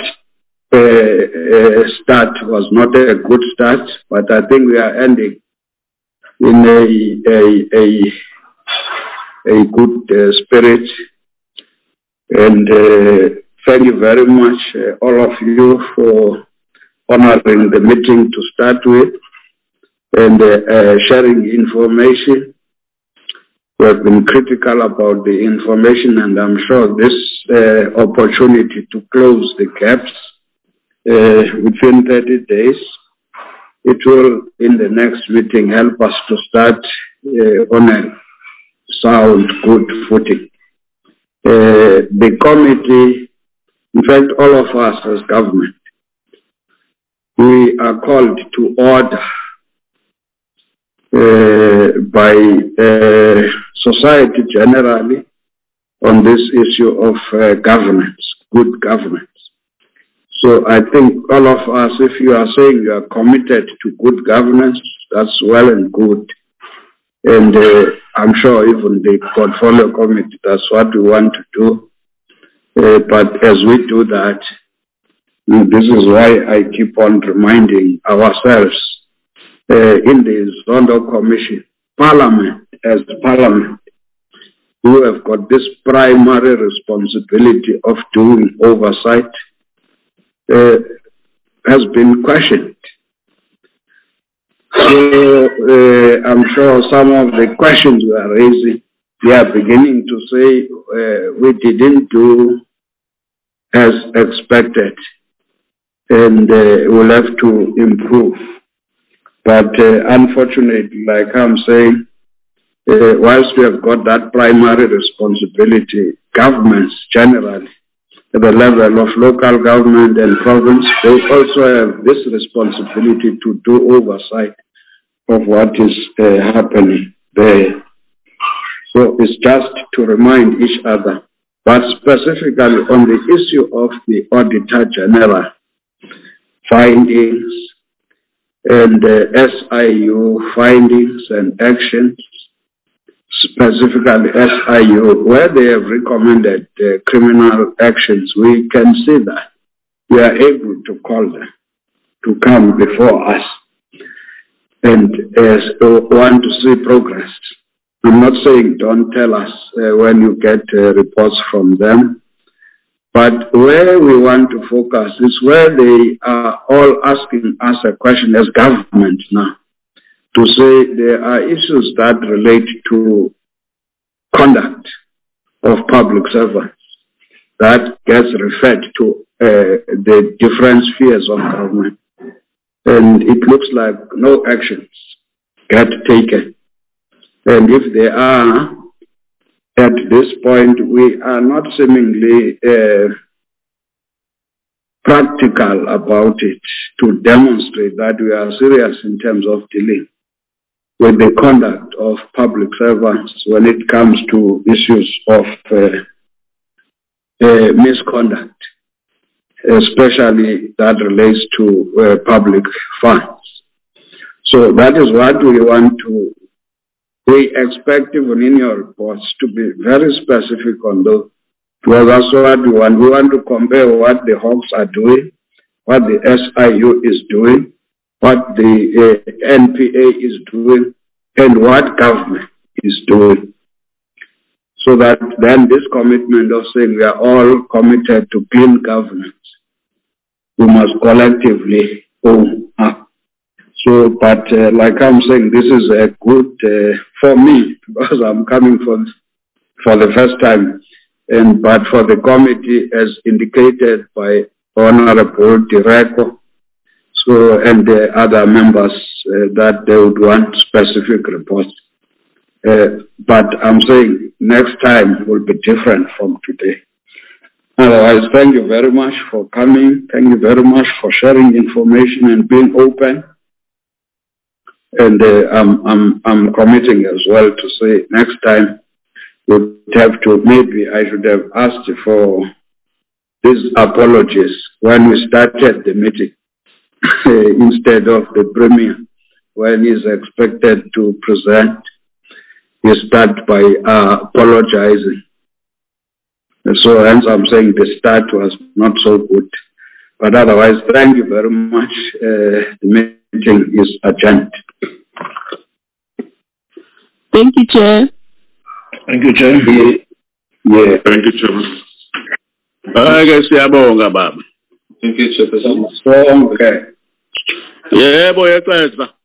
start was not a good start. But I think we are ending in a good spirit, and thank you very much, all of you, for honoring the meeting to start with and sharing information. We have been critical about the information, and I'm sure this opportunity to close the gaps within 30 days, it will, in the next meeting, help us to start on a sound, good footing. The committee, in fact, all of us as government, we are called to order by society generally on this issue of governance, good governance. So I think all of us, if you are saying you are committed to good governance, that's well and good. And I'm sure even the portfolio committee, that's what we want to do. But as we do that, this is why I keep on reminding ourselves in the Zondo Commission, Parliament, as Parliament, who have got this primary responsibility of doing oversight, has been questioned. So I'm sure some of the questions we are raising, they are beginning to say we didn't do as expected, and we'll have to improve. But unfortunately, like I'm saying, whilst we have got that primary responsibility, governments generally, at the level of local government and province, they also have this responsibility to do oversight of what is happening there. So it's just to remind each other, but specifically on the issue of the Auditor General findings and SIU findings and actions, specifically SIU, where they have recommended criminal actions, we can see that we are able to call them to come before us and want to see progress. I'm not saying don't tell us when you get reports from them, but where we want to focus is where they are all asking us a question as government now, to say there are issues that relate to conduct of public servants that gets referred to the different spheres of government. And it looks like no actions get taken. And if they are, at this point, we are not seemingly practical about it to demonstrate that we are serious in terms of dealing with the conduct of public servants when it comes to issues of misconduct, especially that relates to public funds. So that is what we want to, we expect even in your reports to be very specific on those Because that's what we want. We want to compare what the Hawks are doing, what the SIU is doing, what the NPA is doing, and what government is doing. So that then this commitment of saying we are all committed to clean governance, we must collectively own up. So, but like I'm saying, this is a good, for me, because I'm coming for the first time, but for the committee as indicated by Honorable Direko, so, and the other members that they would want specific reports. But I'm saying next time will be different from today. Otherwise, thank you very much for coming. Thank you very much for sharing information and being open. And I'm committing as well to say next time we'll have to, maybe I should have asked for these apologies when we started the meeting instead of the premier when he's expected to present. You start by apologizing. So hence I'm saying the start was not so good. But otherwise, thank you very much. The meeting is adjourned. Thank you, Chair. Thank you, Chair. Yeah. Thank you, Chairman. Thank you, Chairperson. Okay. Yebo, yexesha.